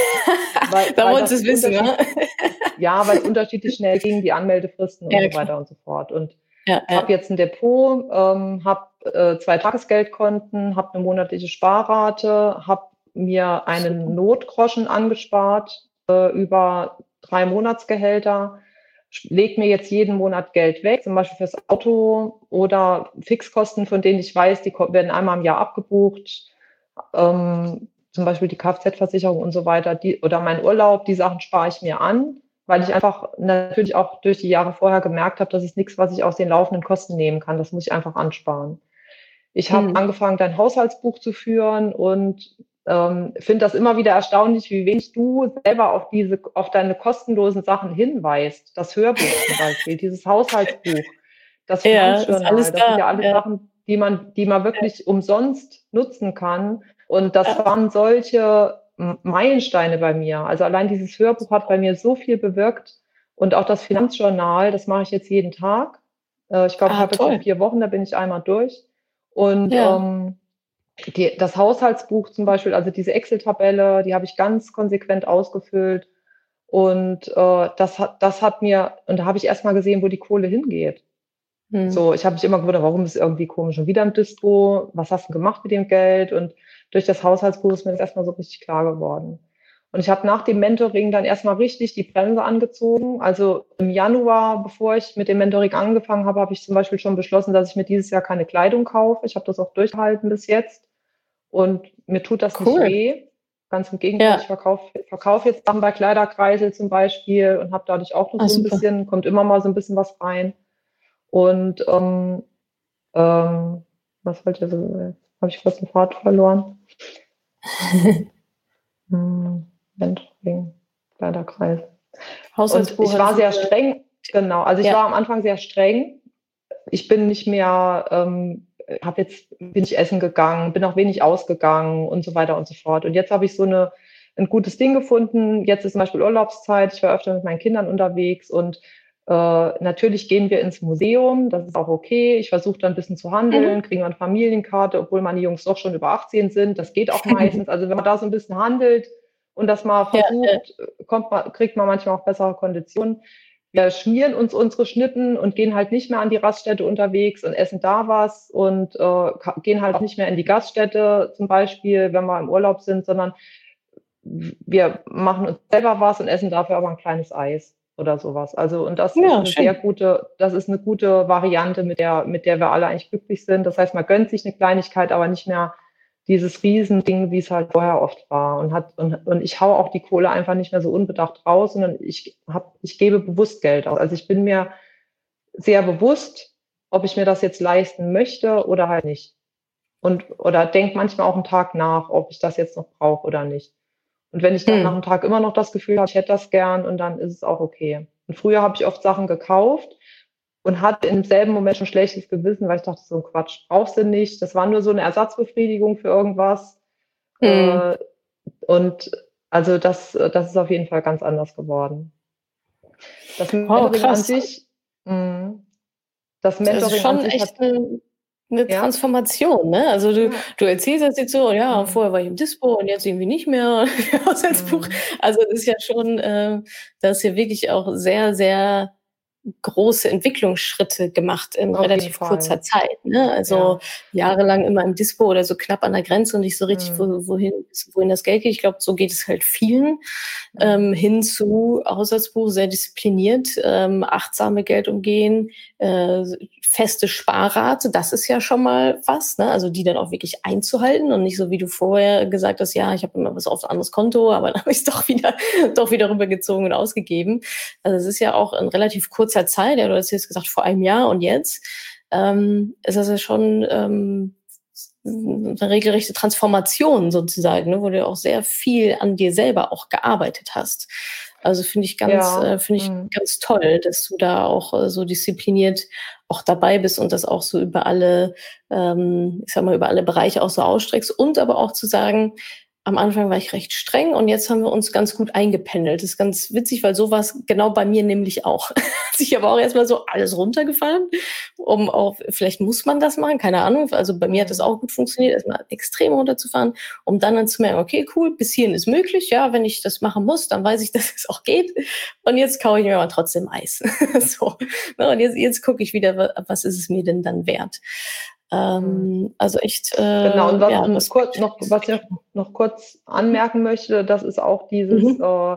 weil, Da weil wolltest das du's wissen, ne? Unterschied, ja, weil es unterschiedlich schnell ging, die Anmeldefristen und Ja, so klar. weiter und so fort. Und Ja, habe ja. jetzt ein Depot, ähm, habe äh, zwei Tagesgeldkonten, habe eine monatliche Sparrate, habe mir Super. einen Notgroschen angespart äh, über drei Monatsgehälter, lege mir jetzt jeden Monat Geld weg, zum Beispiel fürs Auto oder Fixkosten, von denen ich weiß, die werden einmal im Jahr abgebucht, ähm, zum Beispiel die Kfz-Versicherung und so weiter, die, oder mein Urlaub, die Sachen spare ich mir an, weil ich einfach natürlich auch durch die Jahre vorher gemerkt habe, das ist nichts, was ich aus den laufenden Kosten nehmen kann. Das muss ich einfach ansparen. Ich habe Mhm. angefangen, dein Haushaltsbuch zu führen und ähm, finde das immer wieder erstaunlich, wie wenig du selber auf diese, auf deine kostenlosen Sachen hinweist. Das Hörbuch zum Beispiel, dieses Haushaltsbuch, das Ja, ist Finanzjournal, alles das sind da. ja alles Ja, Sachen, die man, die man wirklich umsonst nutzen kann. Und das ja. waren solche Meilensteine bei mir. Also allein dieses Hörbuch hat bei mir so viel bewirkt. Und auch das Finanzjournal, das mache ich jetzt jeden Tag. Äh, ich glaube, ich Ah, habe jetzt noch toll. vier Wochen, da bin ich einmal durch. Und Ja. ähm, die, das Haushaltsbuch zum Beispiel, also diese Excel-Tabelle, die habe ich ganz konsequent ausgefüllt. Und äh, das hat, das hat mir, und da habe ich erst mal gesehen, wo die Kohle hingeht. Mhm. So, ich habe mich immer gewundert, warum ist es irgendwie komisch und wieder im Dispo? Was hast du gemacht mit dem Geld? Und durch das Haushaltsbuch ist mir das erstmal so richtig klar geworden. Und ich habe nach dem Mentoring dann erstmal richtig die Bremse angezogen. Also im Januar, bevor ich mit dem Mentoring angefangen habe, habe ich zum Beispiel schon beschlossen, dass ich mir dieses Jahr keine Kleidung kaufe. Ich habe das auch durchgehalten bis jetzt. Und mir tut das nicht Cool. weh. Ganz im Gegenteil, ich Ja. verkaufe verkauf jetzt dann bei Kleiderkreisel zum Beispiel und habe dadurch auch noch Ah, so ein super. bisschen, kommt immer mal so ein bisschen was rein. Und ähm, ähm, was wollte ich, also, habe ich kurz den Faden verloren? Hm, Mentoring, Kleiderkreisel. Und Haushaltsbuch ich war hattest du sehr gesagt. streng, genau. Also ich Ja. war am Anfang sehr streng. Ich bin nicht mehr, ähm, habe jetzt bin ich essen gegangen, bin auch wenig ausgegangen und so weiter und so fort. Und jetzt habe ich so eine ein gutes Ding gefunden. Jetzt ist zum Beispiel Urlaubszeit. Ich war öfter mit meinen Kindern unterwegs und äh, natürlich gehen wir ins Museum. Das ist auch okay. Ich versuche dann ein bisschen zu handeln, Mhm. kriegen wir eine Familienkarte, obwohl meine Jungs doch schon über achtzehn sind. Das geht auch meistens. Also wenn man da so ein bisschen handelt und das mal Ja, ja. versucht, kommt man, kriegt man manchmal auch bessere Konditionen. Wir schmieren uns unsere Schnitten und gehen halt nicht mehr an die Raststätte unterwegs und essen da was und äh, gehen halt auch nicht mehr in die Gaststätte zum Beispiel, wenn wir im Urlaub sind, sondern wir machen uns selber was und essen dafür aber ein kleines Eis oder sowas. Also, und das ist Ja, eine sehr schön. gute, das ist eine gute Variante, mit der, mit der wir alle eigentlich glücklich sind. Das heißt, man gönnt sich eine Kleinigkeit, aber nicht mehr dieses Riesending, wie es halt vorher oft war. Und hat, und, und ich hau auch die Kohle einfach nicht mehr so unbedacht raus, sondern ich hab, ich gebe bewusst Geld aus. Also ich bin mir sehr bewusst, ob ich mir das jetzt leisten möchte oder halt nicht. Und, oder denk manchmal auch einen Tag nach, ob ich das jetzt noch brauche oder nicht. Und wenn ich dann nach Mhm. einem Tag immer noch das Gefühl habe, ich hätte das gern und dann ist es auch okay. Und früher habe ich oft Sachen gekauft und hatte im selben Moment schon schlechtes Gewissen, weil ich dachte, so ein Quatsch, brauchst du nicht. Das war nur so eine Ersatzbefriedigung für irgendwas. Mhm. Äh, und also das, das ist auf jeden Fall ganz anders geworden. Das Wow, Mentoring an krass. sich, mh, das Das ist Mentoring an schon sich echt hat, eine 'ne ja, Transformation, ne? Also, du ja, du erzählst das jetzt so: „Ja, mh, vorher war ich im Dispo und jetzt irgendwie nicht mehr.“ Haushaltsbuch. mh, Also, das ist ja schon, ähm da hast du ja wirklich auch sehr, sehr große Entwicklungsschritte gemacht in auf jeden relativ Fall, kurzer Zeit, ne? Also, ja, jahrelang immer im Dispo oder so knapp an der Grenze und nicht so richtig, mh, wo wohin wohin das Geld geht. Ich glaube, so geht es halt vielen, mh, ähm, hin zu Haushaltsbuch, sehr diszipliniert, ähm, achtsam mit Geld umgehen, äh, feste Sparrate, das ist ja schon mal was, ne? Also, die dann auch wirklich einzuhalten und nicht so, wie du vorher gesagt hast: „Ja, ich habe immer was auf 'n anderes Konto, aber dann habe ich's doch wieder doch wieder rübergezogen und ausgegeben.“ Also, es ist ja auch in relativ kurzer Zeit, ja, du hast jetzt gesagt, vor einem Jahr und jetzt, ähm, ist das ja schon, ähm, 'ne regelrechte Transformation sozusagen, ne, wo du ja auch sehr viel an dir selber auch gearbeitet hast. Also, finde ich ganz ja, äh, finde ich mh, ganz toll, dass du da auch, äh, so diszipliniert auch dabei bist und das auch so über alle, ähm, ich sage mal, über alle Bereiche auch so ausstreckst und aber auch zu sagen: „Am Anfang war ich recht streng und jetzt haben wir uns ganz gut eingependelt.“ Das ist ganz witzig, weil so war's genau bei mir nämlich auch. Also, ich habe auch erst mal so alles runtergefahren, um auch vielleicht muss man das machen, keine Ahnung. Also, bei mir hat das mh, auch gut funktioniert, erst mal extrem runterzufahren, um dann dann zu merken: „Okay, cool, bis hierhin ist möglich. Ja, wenn ich das machen muss, dann weiß ich, dass es auch geht. Und jetzt kaufe ich mir aber trotzdem Eis.“ So, ne, und jetzt jetzt gucke ich wieder, wa was ist es mir denn dann wert? mh. Ähm, also echt, äh, Genau, und was ja, kurz Respekt. noch, was ich noch kurz anmerken möchte, das ist auch dieses, Mhm. äh,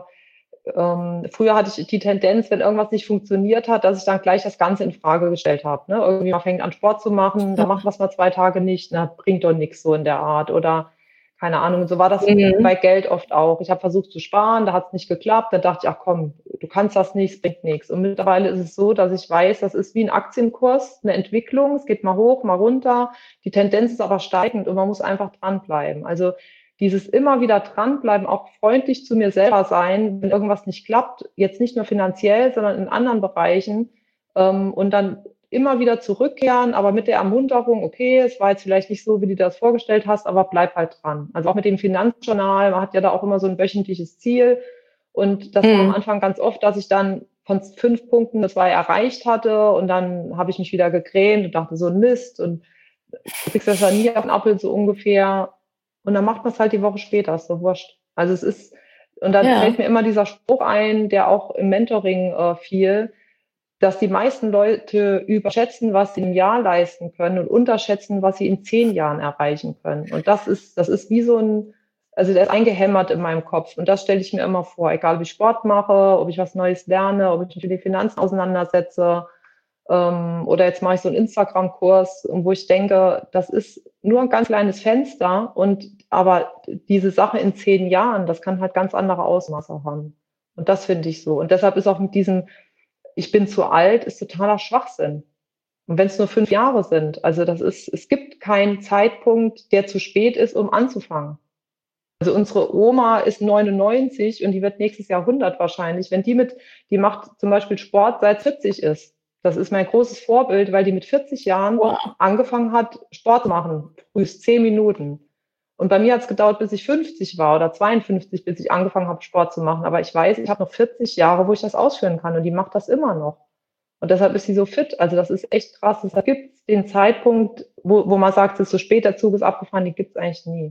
ähm, früher hatte ich die Tendenz, wenn irgendwas nicht funktioniert hat, dass ich dann gleich das Ganze in Frage gestellt habe. Ne? Irgendwie man fängt an Sport zu machen, dann macht man es mal zwei Tage nicht, na, bringt doch nichts so in der Art. Oder keine Ahnung. Und so war das Mhm. bei Geld oft auch. Ich habe versucht zu sparen, da hat es nicht geklappt. Da dachte ich, ach komm, du kannst das nicht, es bringt nichts. Und mittlerweile ist es so, dass ich weiß, das ist wie ein Aktienkurs, eine Entwicklung. Es geht mal hoch, mal runter. Die Tendenz ist aber steigend und man muss einfach dranbleiben. Also dieses immer wieder dranbleiben, auch freundlich zu mir selber sein, wenn irgendwas nicht klappt, jetzt nicht nur finanziell, sondern in anderen Bereichen, ähm, und dann immer wieder zurückkehren, aber mit der Ermunterung, okay, es war jetzt vielleicht nicht so, wie du dir das vorgestellt hast, aber bleib halt dran. Also auch mit dem Finanzjournal, man hat ja da auch immer so ein wöchentliches Ziel. Und das war am Mhm. Anfang ganz oft, dass ich dann von fünf Punkten zwei erreicht hatte und dann habe ich mich wieder gegrämt und dachte so ein Mist und du kriegst das ja nie auf den Appel so ungefähr. Und dann macht man es halt die Woche später, ist so wurscht. Also es ist, und dann Ja. fällt mir immer dieser Spruch ein, der auch im Mentoring äh, fiel, dass die meisten Leute überschätzen, was sie im Jahr leisten können und unterschätzen, was sie in zehn Jahren erreichen können. Und das ist, das ist wie so ein, also der ist eingehämmert in meinem Kopf. Und das stelle ich mir immer vor, egal ob ich Sport mache, ob ich was Neues lerne, ob ich mich mit den Finanzen auseinandersetze, ähm, oder jetzt mache ich so einen Instagram-Kurs, wo ich denke, das ist nur ein ganz kleines Fenster und aber diese Sache in zehn Jahren, das kann halt ganz andere Ausmaße haben. Und das finde ich so. Und deshalb ist auch mit diesem, ich bin zu alt, ist totaler Schwachsinn. Und wenn es nur fünf Jahre sind, also das ist, es gibt keinen Zeitpunkt, der zu spät ist, um anzufangen. Also unsere Oma ist neunundneunzig und die wird nächstes Jahr hundert wahrscheinlich. Wenn die mit, die macht zum Beispiel Sport seit vierzig ist. Das ist mein großes Vorbild, weil die mit vierzig Jahren Wow. angefangen hat, Sport zu machen. Frühst zehn Minuten. Und bei mir hat es gedauert, bis ich fünfzig war oder zweiundfünfzig, bis ich angefangen habe, Sport zu machen. Aber ich weiß, ich habe noch vierzig Jahre, wo ich das ausführen kann und die macht das immer noch. Und deshalb ist sie so fit. Also das ist echt krass. Es gibt den Zeitpunkt, wo, wo man sagt, es ist so spät, der Zug ist abgefahren, den gibt es eigentlich nie.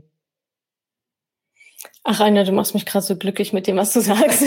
Ach, Rainer, du machst mich grad so glücklich mit dem, was du sagst.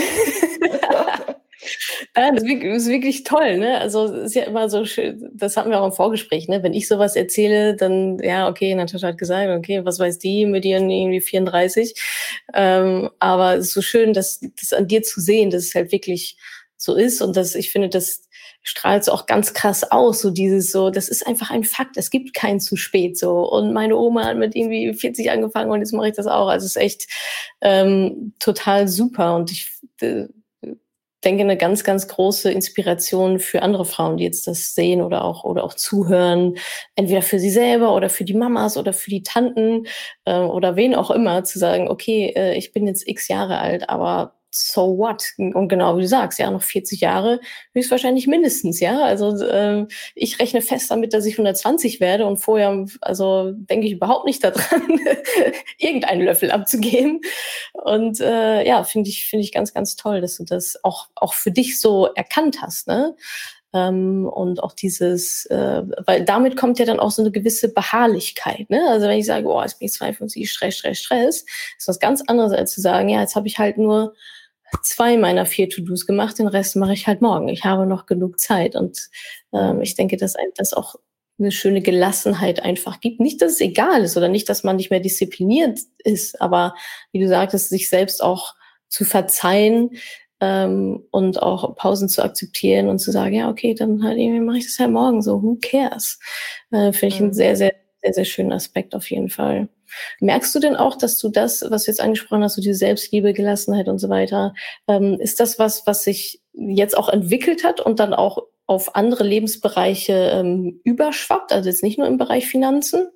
Ja, das ist wirk ist wirklich toll, ne? Also, es ist ja immer so schön, das hatten wir auch im Vorgespräch, ne? Wenn ich so was erzähle, dann ja, okay, Natascha hat gesagt, okay, was weiß die mit ihren irgendwie vierunddreißig? Ähm, aber es ist so schön, das das an dir zu sehen, dass es halt wirklich so ist und das ich finde, das strahlt's auch ganz krass aus, so dieses so, das ist einfach ein Fakt. Es gibt kein zu spät so. Und meine Oma hat mit irgendwie vierzig angefangen und jetzt mache ich das auch. Also, es ist echt, ähm, total super und ich, äh denke, eine ganz, ganz große Inspiration für andere Frauen, die jetzt das sehen oder auch oder auch zuhören, entweder für sie selber oder für die Mamas oder für die Tanten, äh, oder wen auch immer, zu sagen: „Okay, äh, ich bin jetzt X Jahre alt, aber so what?“ Und genau wie du sagst, ja, noch vierzig Jahre höchstwahrscheinlich mindestens, ja? Also, ähm, ich rechne fest damit, dass ich hundertzwanzig werde und vorher also, denke ich überhaupt nicht da dran, irgendeinen Löffel abzugeben. Und, äh, ja, finde ich finde ich ganz, ganz toll, dass du das auch auch für dich so erkannt hast, ne? Ähm, und auch dieses, äh weil damit kommt ja dann auch so eine gewisse Beharrlichkeit, ne? Also, wenn ich sage: „Oh, jetzt bin ich zweiundfünfzig, Stress, Stress, Stress“, ist was ganz anderes, als zu sagen: „Ja, jetzt habe ich halt nur zwei meiner vier To-dos gemacht, den Rest mache ich halt morgen. Ich habe noch genug Zeit.“ Und, ähm, ich Mhm. denke, dass einem das auch eine schöne Gelassenheit einfach gibt. Nicht, dass es egal ist oder nicht, dass man nicht mehr diszipliniert ist, aber wie du sagtest, sich selbst auch zu verzeihen, ähm, und auch Pausen zu akzeptieren und zu sagen: „Ja, okay, dann halt irgendwie mache ich das halt morgen so, who cares?“ Äh, finde ich 'n Mhm. sehr, sehr, sehr, sehr schönen Aspekt auf jeden Fall. Merkst du denn auch, dass du das, was du jetzt angesprochen hast, so die Selbstliebe, Gelassenheit und so weiter, ähm, ist das was, was sich jetzt auch entwickelt hat und dann auch auf andere Lebensbereiche, ähm, überschwappt, also jetzt nicht nur im Bereich Finanzen?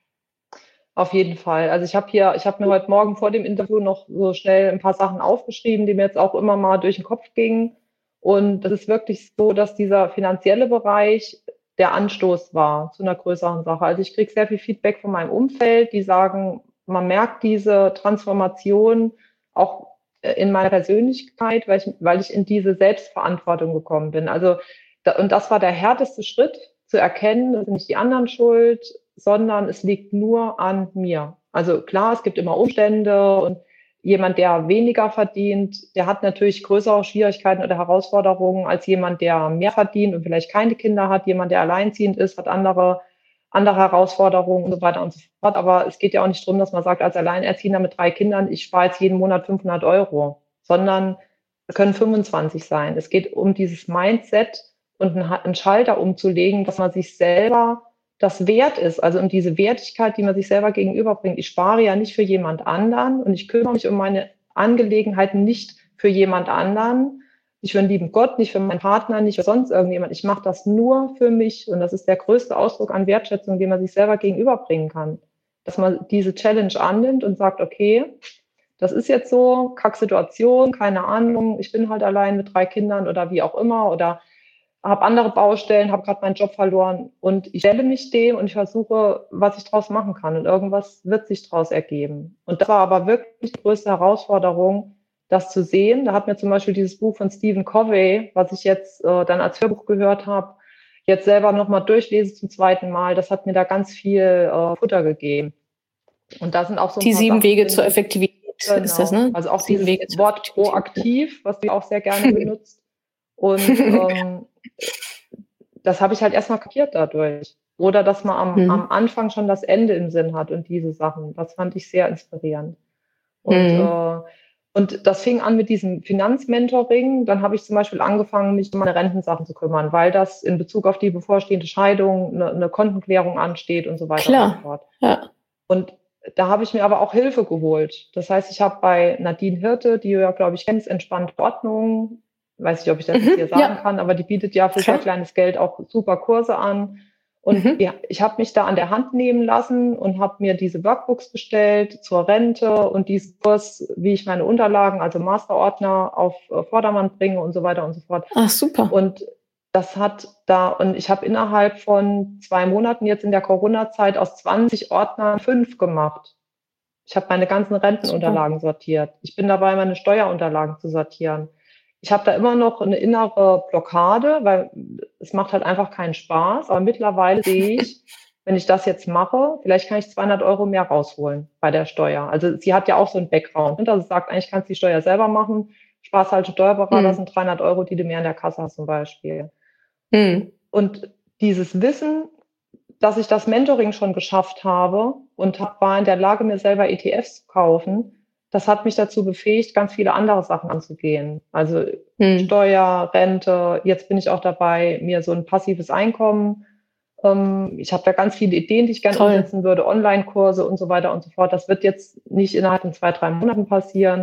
Auf jeden Fall. Also, ich habe hier ich habe mir heute Morgen vor dem Interview noch so schnell ein paar Sachen aufgeschrieben, die mir jetzt auch immer mal durch den Kopf gingen. Und das ist wirklich so, dass dieser finanzielle Bereich der Anstoß war zu einer größeren Sache. Also, ich kriege sehr viel Feedback von meinem Umfeld, die sagen, man merkt diese Transformation auch, äh, in meiner Persönlichkeit, weil ich weil ich in diese Selbstverantwortung gekommen bin. Also, da und das war der härteste Schritt, zu erkennen, das sind nicht die anderen schuld, sondern es liegt nur an mir. Also klar, es gibt immer Umstände und jemand, der weniger verdient, der hat natürlich größere Schwierigkeiten oder Herausforderungen als jemand, der mehr verdient und vielleicht keine Kinder hat. Jemand, der alleinziehend ist, hat andere, andere Herausforderungen und so weiter und so fort. Aber es geht ja auch nicht darum, dass man sagt, als Alleinerziehender mit drei Kindern, ich spare jetzt jeden Monat fünfhundert Euro, sondern es können fünfundzwanzig sein. Es geht um dieses Mindset und einen, einen Schalter umzulegen, dass man sich selber das wert ist, also um diese Wertigkeit, die man sich selber gegenüberbringt. Ich spare ja nicht für jemand anderen und ich kümmere mich um meine Angelegenheiten nicht für jemand anderen, nicht für den lieben Gott, nicht für meinen Partner, nicht für sonst irgendjemand. Ich mache das nur für mich und das ist der größte Ausdruck an Wertschätzung, den man sich selber gegenüberbringen kann. Dass man diese Challenge annimmt und sagt, okay, das ist jetzt so, Kacksituation, keine Ahnung, ich bin halt allein mit drei Kindern oder wie auch immer oder habe andere Baustellen, habe gerade meinen Job verloren und ich stelle mich dem und ich versuche, was ich draus machen kann und irgendwas wird sich draus ergeben. Und das war aber wirklich die größte Herausforderung, das zu sehen. Da hat mir zum Beispiel dieses Buch von Stephen Covey, was ich jetzt äh, dann als Hörbuch gehört habe, jetzt selber nochmal durchlese zum zweiten Mal, das hat mir da ganz viel äh, Futter gegeben. Und da sind auch so ein Die paar sieben Sachen Wege drin, zur die ich, Effektivität ist das, genau, ne? also auch Sieben dieses Wege zur Wort Effektivität, ja. proaktiv, was du auch sehr gerne benutzt. Und ähm, das habe ich halt erst mal kapiert dadurch. Oder dass man am Mhm. am Anfang schon das Ende im Sinn hat und diese Sachen. Das fand ich sehr inspirierend. Und, Mhm. äh und das fing an mit diesem Finanzmentoring. Dann habe ich zum Beispiel angefangen, mich um meine Rentensachen zu kümmern, weil das in Bezug auf die bevorstehende Scheidung eine 'ne Kontenklärung ansteht und so weiter und so Klar, fort. ja. Und da habe ich mir aber auch Hilfe geholt. Das heißt, ich habe bei Nadine Hirte, die du ja, glaube ich, kennst, Entspannte Ordnung, weiß nicht, ob ich das jetzt hier Mhm, sagen ja, kann, aber die bietet ja für sehr klar. kleines Geld auch super Kurse an. Und Mhm. ja, ich habe mich da an der Hand nehmen lassen und habe mir diese Workbooks bestellt zur Rente und diesen Kurs, wie ich meine Unterlagen, also Masterordner auf äh, Vordermann bringe und so weiter und so fort. Ach, super. Und das hat da und ich habe innerhalb von zwei Monaten jetzt in der Corona-Zeit aus zwanzig Ordnern fünf gemacht. Ich habe meine ganzen Super. Rentenunterlagen sortiert. Ich bin dabei, meine Steuerunterlagen zu sortieren. Ich habe da immer noch eine innere Blockade, weil es macht halt einfach keinen Spaß. Aber mittlerweile sehe ich, wenn ich das jetzt mache, vielleicht kann ich zweihundert Euro mehr rausholen bei der Steuer. Also, sie hat ja auch so 'n Background, ne, dass es sagt: „Eigentlich kannst du die Steuer selber machen, sparst halt 'n Steuerberater, das Mhm. sind dreihundert Euro, die du mehr in der Kasse hast“, zum Beispiel. Mhm. Und dieses Wissen, dass ich das Mentoring schon geschafft habe und habe war in der Lage, mir selber E T Fs zu kaufen, das hat mich dazu befähigt, ganz viele andere Sachen anzugehen. Also Mhm. Steuer, Rente, jetzt bin ich auch dabei, mir so ein passives Einkommen ähm, ich habe da ganz viele Ideen, die ich gerne Toll. umsetzen würde, Online-Kurse und so weiter und so fort. Das wird jetzt nicht innerhalb von zwei, drei Monaten passieren,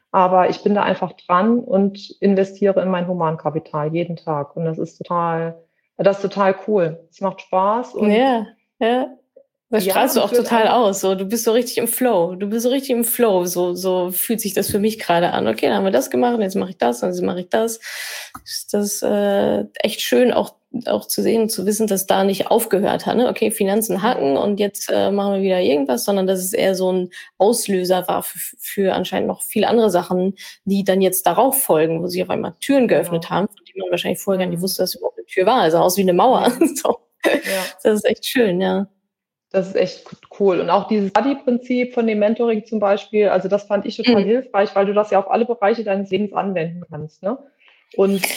Aber ich bin da einfach dran und investiere in mein Humankapital jeden Tag. Und das ist total, das ist total cool. Es macht Spaß und Ja, ja. Das ja, strahlst du und auch es wird total einfach, aus. So, du bist so richtig im Flow. Du bist so richtig im Flow. So, so fühlt sich das für mich gerade an. Okay, dann haben wir das gemacht, jetzt mache ich das, und jetzt mache ich das. Das ist äh, echt schön, auch, auch zu sehen und zu wissen, dass da nicht aufgehört hat. Ne? Okay, Finanzen nee, hacken und jetzt äh, machen wir wieder irgendwas, sondern dass es eher so ein Auslöser war für, für anscheinend noch viele andere Sachen, die dann jetzt darauf folgen, wo sich auf einmal Türen geöffnet genau. haben, von denen man wahrscheinlich vorher gar nicht Mhm. wusste, dass überhaupt eine Tür war. Also aus wie eine Mauer. Nee, So. ja. Das ist echt schön, ja. Das ist echt cool. Und auch dieses Buddy-Prinzip von dem Mentoring zum Beispiel, also das fand ich total Mhm. hilfreich, weil du das ja auf alle Bereiche deines Lebens anwenden kannst. Ne? Und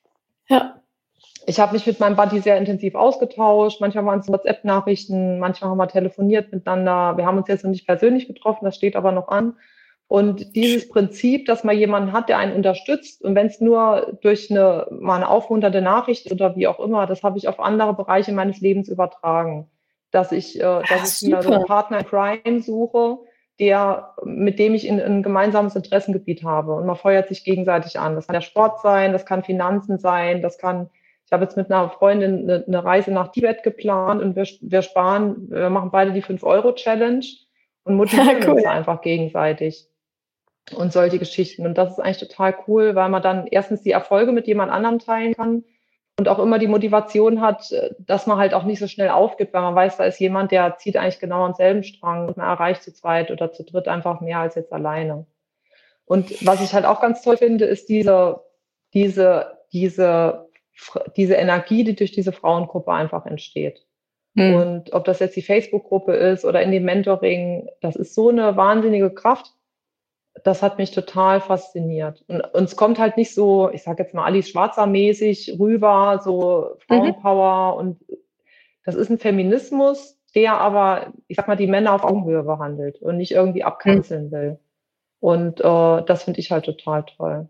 Ja. ich habe mich mit meinem Buddy sehr intensiv ausgetauscht. Manchmal waren es WhatsApp-Nachrichten, manchmal haben wir telefoniert miteinander. Wir haben uns jetzt noch nicht persönlich getroffen, das steht aber noch an. Und dieses Prinzip, dass man jemanden hat, der einen unterstützt, und wenn es nur durch eine, mal eine aufmunternde Nachricht oder wie auch immer, das habe ich auf andere Bereiche meines Lebens übertragen. Dass ich, äh, dass Ah, ich mir so einen super. Partner in Crime suche, der, mit dem ich in, in ein gemeinsames Interessengebiet habe. Und man feuert sich gegenseitig an. Das kann der Sport sein, das kann Finanzen sein, das kann, ich habe jetzt mit einer Freundin eine, eine Reise nach Tibet geplant und wir, wir sparen, wir machen beide die fünf-Euro-Challenge und Ja, motivieren uns cool. da einfach gegenseitig und solche Geschichten. Und das ist eigentlich total cool, weil man dann erstens die Erfolge mit jemand anderem teilen kann und auch immer die Motivation hat, dass man halt auch nicht so schnell aufgibt, weil man weiß, da ist jemand, der zieht eigentlich genau am selben Strang und man erreicht zu zweit oder zu dritt einfach mehr als jetzt alleine. Und was ich halt auch ganz toll finde, ist diese, diese, diese, diese Energie, die durch diese Frauengruppe einfach entsteht. Hm. Und ob das jetzt die Facebook-Gruppe ist oder in dem Mentoring, das ist so eine wahnsinnige Kraft. Das hat mich total fasziniert. Und, und es kommt halt nicht so, ich sage jetzt mal Alice Schwarzer-mäßig rüber, so Mhm. Frauenpower. Und das ist ein Feminismus, der aber, ich sag mal, die Männer auf Augenhöhe behandelt und nicht irgendwie Hm. abkanzeln will. Und äh, das finde ich halt total toll.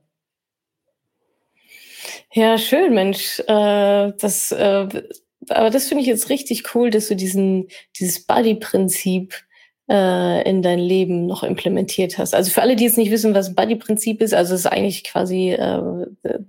Ja, schön, Mensch. Äh, das, äh, aber das finde ich jetzt richtig cool, dass du diesen, dieses Buddy-Prinzip äh, in dein Leben noch implementiert hast. Also für alle, die jetzt nicht wissen, was ein Buddy-Prinzip ist, also es ist eigentlich quasi äh, äh,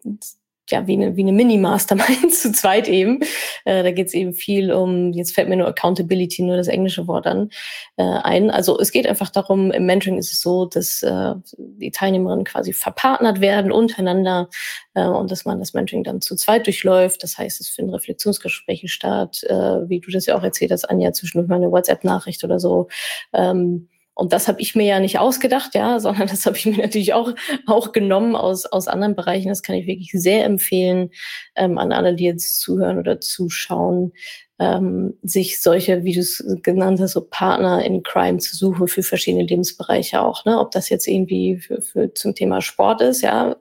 ja wie eine, wie eine Mini-Mastermind zu zweit eben. Äh, da geht es eben viel um, jetzt fällt mir nur Accountability, nur das englische Wort an, äh, ein. Also es geht einfach darum, im Mentoring ist es so, dass äh, die Teilnehmerinnen quasi verpartnert werden untereinander äh, und dass man das Mentoring dann zu zweit durchläuft. Das heißt, es finden Reflexionsgespräche statt, äh, wie du das ja auch erzählt hast, Anja, zwischendurch mal eine WhatsApp-Nachricht oder so. Ähm, und das habe ich mir ja nicht ausgedacht, ja, sondern das habe ich mir natürlich auch, auch genommen aus, aus anderen Bereichen. Das kann ich wirklich sehr empfehlen ähm, an alle, die jetzt zuhören oder zuschauen, ähm, sich solche, wie du es genannt hast, so Partner in Crime zu suchen für verschiedene Lebensbereiche auch. Ne? Ob das jetzt irgendwie für, für zum Thema Sport ist, ja.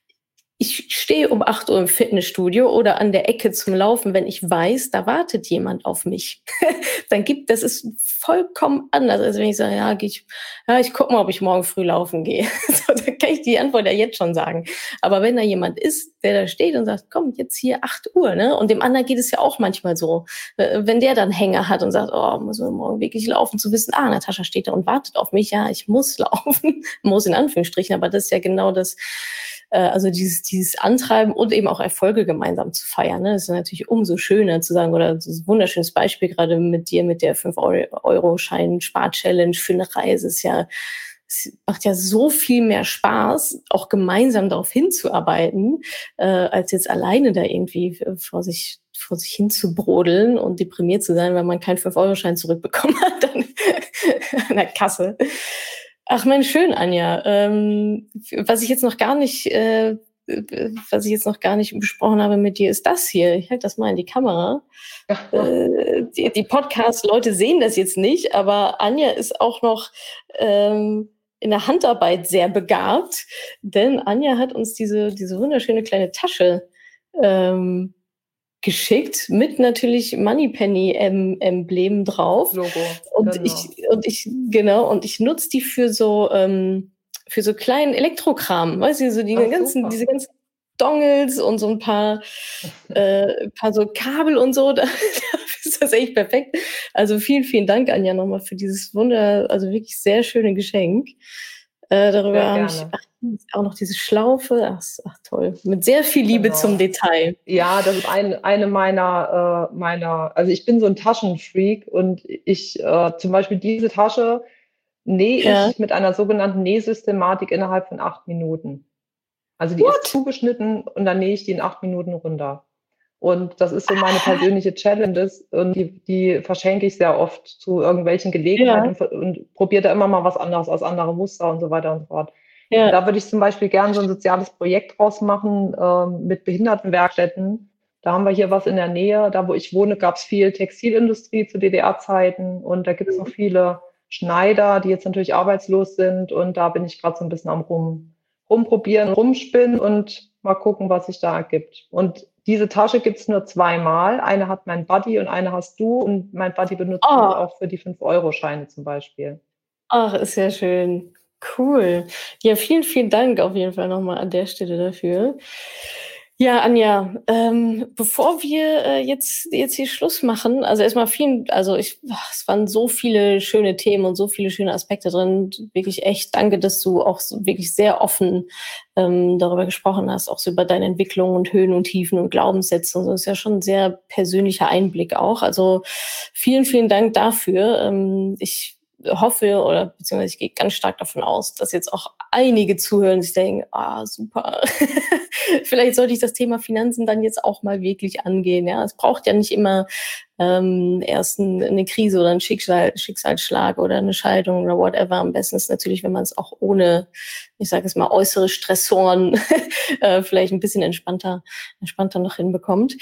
Ich stehe um acht Uhr im Fitnessstudio oder an der Ecke zum Laufen, wenn ich weiß, da wartet jemand auf mich. Dann gibt, das ist vollkommen anders, als wenn ich sage, ja, geh ich, ja, ich gucke mal, ob ich morgen früh laufen gehe. So, da kann ich die Antwort ja jetzt schon sagen. Aber wenn da jemand ist, der da steht und sagt, komm, jetzt hier acht Uhr, ne? Und dem anderen geht es ja auch manchmal so. Wenn der dann Hänger hat und sagt, oh, muss man morgen wirklich laufen, zu wissen, ah, Natascha steht da und wartet auf mich, ja, ich muss laufen. Muss in Anführungsstrichen, aber das ist ja genau das, also dieses, dieses Antreiben und eben auch Erfolge gemeinsam zu feiern. Ne? Das ist natürlich umso schöner zu sagen, oder das ist ein wunderschönes Beispiel gerade mit dir, mit der fünf-Euro-Schein-Spar-Challenge für eine Reise. Ist ja, es macht ja so viel mehr Spaß, auch gemeinsam darauf hinzuarbeiten, äh, als jetzt alleine da irgendwie vor sich vor sich hin zu brodeln und deprimiert zu sein, weil man keinen fünf-Euro-Schein zurückbekommen hat dann an der Kasse. Ach Mensch, schön, Anja. Ähm, was ich jetzt noch gar nicht, äh, was ich jetzt noch gar nicht besprochen habe mit dir, ist das hier. Ich halte das mal in die Kamera. Äh, die die Podcast-Leute sehen das jetzt nicht, aber Anja ist auch noch ähm, in der Handarbeit sehr begabt, denn Anja hat uns diese, diese wunderschöne kleine Tasche ähm, geschickt mit natürlich Moneypenny-Emblem drauf. Logo, Und ich, genau. und ich, genau, und ich nutze die für so, ähm, für so kleinen Elektrokram, weißt du, so die Ach, ganzen, super. diese ganzen Dongles und so ein paar, äh, paar so Kabel und so, da, da ist das echt perfekt. Also vielen, vielen Dank, Anja, nochmal für dieses Wunder, also wirklich sehr schöne Geschenk. Äh, darüber Sehr habe ich gerne. ach, auch noch diese Schlaufe. Ach, ach toll. Mit sehr viel Liebe zum Genau. Detail. Ja, das ist ein, eine meiner, äh, meiner, also ich bin so ein Taschenfreak und ich, äh, zum Beispiel diese Tasche nähe Ja. ich mit einer sogenannten Nähsystematik innerhalb von acht Minuten. Also die ist What? zugeschnitten und dann nähe ich die in acht Minuten runter. Und das ist so meine persönliche Challenge das- und die, die verschenke ich sehr oft zu irgendwelchen Gelegenheiten Ja, und, ver- und probiere da immer mal was anderes aus, andere Muster und so weiter und so fort. Und ja. da würde ich zum Beispiel gerne so ein soziales Projekt draus machen ähm, mit Behindertenwerkstätten. Da haben wir hier was in der Nähe. Da, wo ich wohne, gab es viel Textilindustrie zu D D R-Zeiten und da gibt es noch viele Schneider, die jetzt natürlich arbeitslos sind. Und da bin ich gerade so ein bisschen am Rum, rumprobieren, rumspinnen und mal gucken, was sich da ergibt. Und diese Tasche gibt's nur zweimal. Eine hat mein Buddy und eine hast du. Und mein Buddy benutzt die Oh, auch für die fünf-Euro-Scheine zum Beispiel. ach, ist ja schön. Cool. Ja, vielen, vielen Dank auf jeden Fall nochmal an der Stelle dafür. Ja, Anja, ähm, bevor wir äh, jetzt, jetzt hier Schluss machen, also erstmal vielen, also ich, ach, es waren so viele schöne Themen und so viele schöne Aspekte drin. Wirklich echt danke, dass du auch so wirklich sehr offen ähm, darüber gesprochen hast, auch so über deine Entwicklung und Höhen und Tiefen und Glaubenssätze und so. Das ist ja schon ein sehr persönlicher Einblick auch. Also vielen, vielen Dank dafür. Ähm, ich hoffe oder beziehungsweise ich gehe ganz stark davon aus, dass jetzt auch einige zuhören und sich denken, ah, super. Vielleicht sollte ich das Thema Finanzen dann jetzt auch mal wirklich angehen. Ja, es braucht ja nicht immer ähm, erst ein, eine Krise oder ein Schicksal, Schicksalsschlag oder eine Scheidung oder whatever. Am besten ist natürlich, wenn man es auch ohne, ich sage es mal, äußere Stressoren äh, vielleicht ein bisschen entspannter, entspannter noch hinbekommt.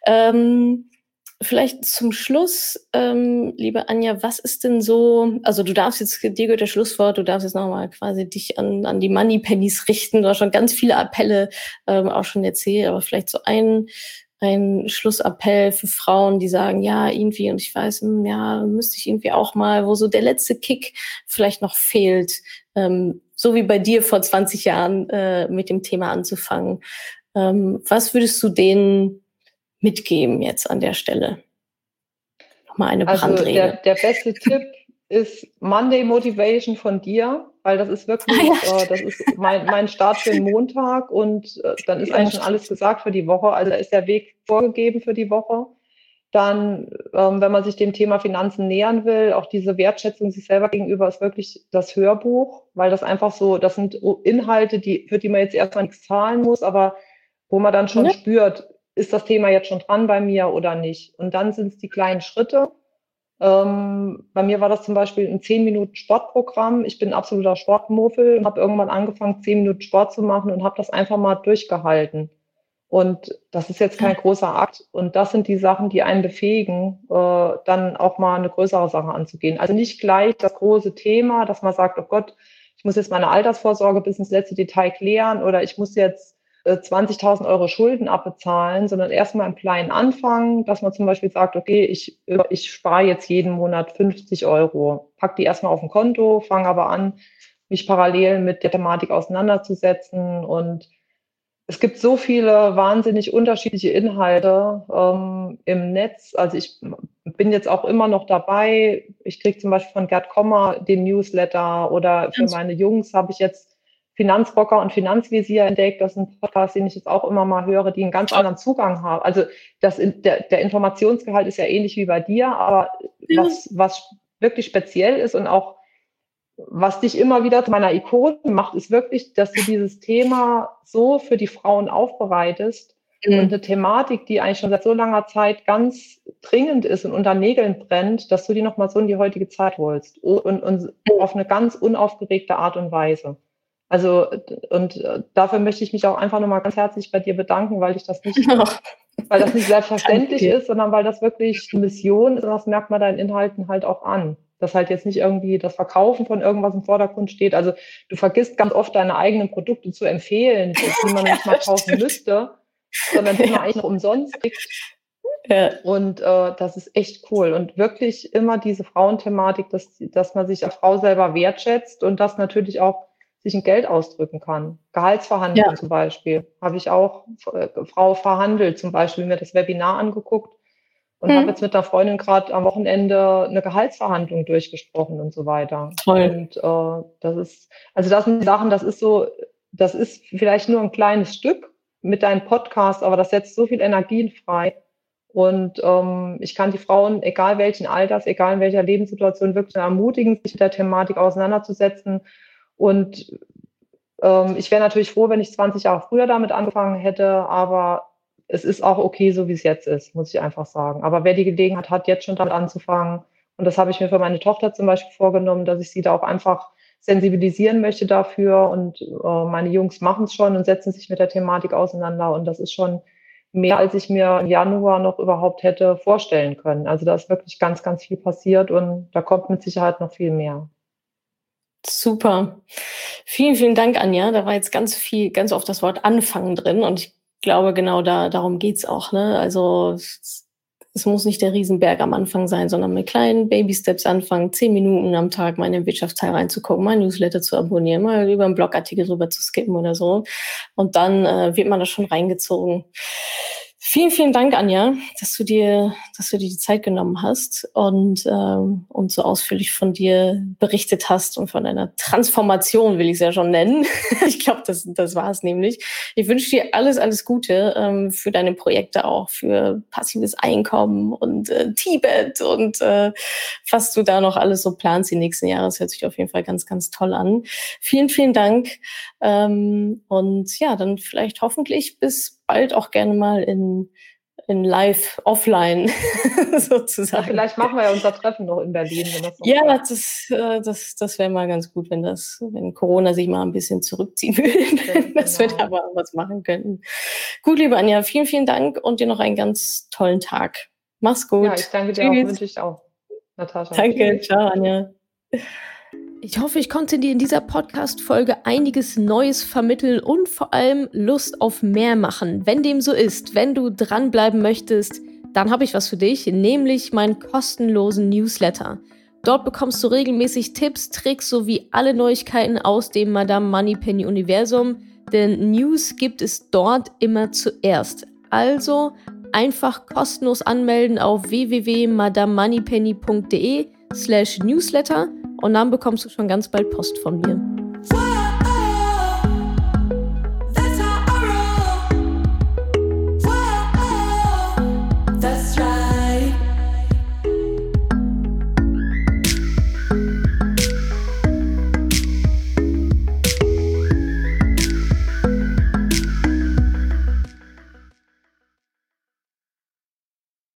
Ähm, Vielleicht zum Schluss, ähm, liebe Anja, was ist denn so, also du darfst jetzt, dir gehört das Schlusswort, du darfst jetzt nochmal quasi dich an, an die Moneypennies richten. Du hast schon ganz viele Appelle ähm, auch schon erzählt, aber vielleicht so ein, ein Schlussappell für Frauen, die sagen, ja, irgendwie, und ich weiß, hm, ja, müsste ich irgendwie auch mal, wo so der letzte Kick vielleicht noch fehlt, ähm, so wie bei dir vor zwanzig Jahren äh, mit dem Thema anzufangen. Ähm, was würdest du denen mitgeben jetzt an der Stelle? Nochmal eine Also der, Brandrede. der beste Tipp ist Monday Motivation von dir, weil das ist Ah ja, wirklich, äh, das ist mein, mein Start für den Montag und äh, dann ist ja, eigentlich schon alles stimmt. gesagt für die Woche. Also da ist der Weg vorgegeben für die Woche. Dann, ähm, wenn man sich dem Thema Finanzen nähern will, auch diese Wertschätzung sich selber gegenüber ist wirklich das Hörbuch, weil das einfach so, das sind Inhalte, die, für die man jetzt erstmal nichts zahlen muss, aber wo man dann schon Ja. spürt, ist das Thema jetzt schon dran bei mir oder nicht. Und dann sind es die kleinen Schritte. Ähm, bei mir war das zum Beispiel ein zehn Minuten Sportprogramm. Ich bin ein absoluter Sportmuffel und habe irgendwann angefangen, zehn Minuten Sport zu machen und habe das einfach mal durchgehalten. Und das ist jetzt kein großer Akt. Und das sind die Sachen, die einen befähigen, äh, dann auch mal eine größere Sache anzugehen. Also nicht gleich das große Thema, dass man sagt, oh Gott, ich muss jetzt meine Altersvorsorge bis ins letzte Detail klären oder ich muss jetzt äh, zwanzigtausend Euro Schulden abbezahlen, sondern erstmal im Kleinen anfangen, dass man zum Beispiel sagt, okay, ich, ich spare jetzt jeden Monat fünfzig Euro, pack die erstmal auf ein Konto, fange aber an, mich parallel mit der Thematik auseinanderzusetzen und es gibt so viele wahnsinnig unterschiedliche Inhalte ähm, im Netz. Also ich bin jetzt auch immer noch dabei. Ich kriege zum Beispiel von Gerd Kommer den Newsletter oder für Ganz, meine Jungs habe ich jetzt Finanzrocker und Finanzvisier entdeckt. Das ist ein Podcast, den ich jetzt auch immer mal höre, die einen ganz anderen Zugang haben. Also das, der, der Informationsgehalt ist ja ähnlich wie bei dir, aber ja, was, was wirklich speziell ist und auch was dich immer wieder zu meiner Ikone macht, ist wirklich, dass du dieses Thema so für die Frauen aufbereitest und mhm. eine Thematik, die eigentlich schon seit so langer Zeit ganz dringend ist und unter Nägeln brennt, dass du die nochmal so in die heutige Zeit holst und, und auf eine ganz unaufgeregte Art und Weise. Also, und dafür möchte ich mich auch einfach nochmal ganz herzlich bei dir bedanken, weil ich das nicht, Ach, weil das nicht danke selbstverständlich dir. ist, sondern weil das wirklich eine Mission ist und das merkt man deinen Inhalten halt auch an. Dass halt jetzt nicht irgendwie das Verkaufen von irgendwas im Vordergrund steht. Also du vergisst ganz oft deine eigenen Produkte zu empfehlen, die man nicht mal Ja, kaufen stimmt. müsste, sondern die man Ja, eigentlich noch umsonst kriegt. ja, Und äh, das ist echt cool. Und wirklich immer diese Frauenthematik, dass, dass man sich als Frau selber wertschätzt und das natürlich auch sich in Geld ausdrücken kann. ja, Gehaltsverhandlungen zum Beispiel. Habe ich auch äh, Frau verhandelt, zum Beispiel mir das Webinar angeguckt. und mhm. habe jetzt mit einer Freundin gerade am Wochenende eine Gehaltsverhandlung durchgesprochen und so weiter. Toll. Und äh, das ist, also das sind Sachen, das ist so, das ist vielleicht nur ein kleines Stück mit deinem Podcast, aber das setzt so viel Energien frei. Und ähm, ich kann die Frauen, egal welchen Alters, egal in welcher Lebenssituation, wirklich ermutigen, sich mit der Thematik auseinanderzusetzen. Und ähm, ich wäre natürlich froh, wenn ich zwanzig Jahre früher damit angefangen hätte, aber es ist auch okay, so wie es jetzt ist, muss ich einfach sagen. Aber wer die Gelegenheit hat, jetzt schon damit anzufangen, und das habe ich mir für meine Tochter zum Beispiel vorgenommen, dass ich sie da auch einfach sensibilisieren möchte dafür. Und äh, meine Jungs machen es schon und setzen sich mit der Thematik auseinander. Und das ist schon mehr, als ich mir im Januar noch überhaupt hätte vorstellen können. Also da ist wirklich ganz, ganz viel passiert und da kommt mit Sicherheit noch viel mehr. Super. Vielen, vielen Dank, Anja. Da war jetzt ganz viel, ganz oft das Wort Anfangen drin und ich glaube, genau da, darum geht's auch, ne? Also, es, es muss nicht der Riesenberg am Anfang sein, sondern mit kleinen Baby-Steps anfangen, zehn Minuten am Tag mal in den Wirtschaftsteil reinzugucken, mal ein Newsletter zu abonnieren, mal über einen Blogartikel rüber zu skippen oder so. Und dann äh, wird man da schon reingezogen. Vielen, vielen Dank, Anja, dass du dir, dass du dir die Zeit genommen hast und, ähm, und so ausführlich von dir berichtet hast und von deiner Transformation, will ich es ja schon nennen. Ich glaube, das, das war es nämlich. Ich wünsche dir alles, alles Gute ähm, für deine Projekte auch, für passives Einkommen und äh, Tibet und äh, was du da noch alles so planst die nächsten Jahre. Das hört sich auf jeden Fall ganz, ganz toll an. Vielen, vielen Dank. Ähm, und ja, dann vielleicht hoffentlich bis bald auch gerne mal in, in live, offline sozusagen. Ja, vielleicht machen wir ja unser Treffen noch in Berlin. Wenn das noch ja, das, das, das wäre mal ganz gut, wenn das, wenn Corona sich mal ein bisschen zurückziehen würde, ja, dass genau. wir da mal was machen könnten. Gut, liebe Anja, vielen, vielen Dank und dir noch einen ganz tollen Tag. Mach's gut. Ja, ich danke dir Tschüss. Auch, wünsche ich auch. Natascha. Danke, Tschüss. Ciao, Anja. Ich hoffe, ich konnte dir in dieser Podcast-Folge einiges Neues vermitteln und vor allem Lust auf mehr machen. Wenn dem so ist, wenn du dranbleiben möchtest, dann habe ich was für dich, nämlich meinen kostenlosen Newsletter. Dort bekommst du regelmäßig Tipps, Tricks sowie alle Neuigkeiten aus dem Madame Moneypenny Universum, denn News gibt es dort immer zuerst. Also einfach kostenlos anmelden auf w w w punkt madame moneypenny punkt d e slash newsletter und dann bekommst du schon ganz bald Post von mir.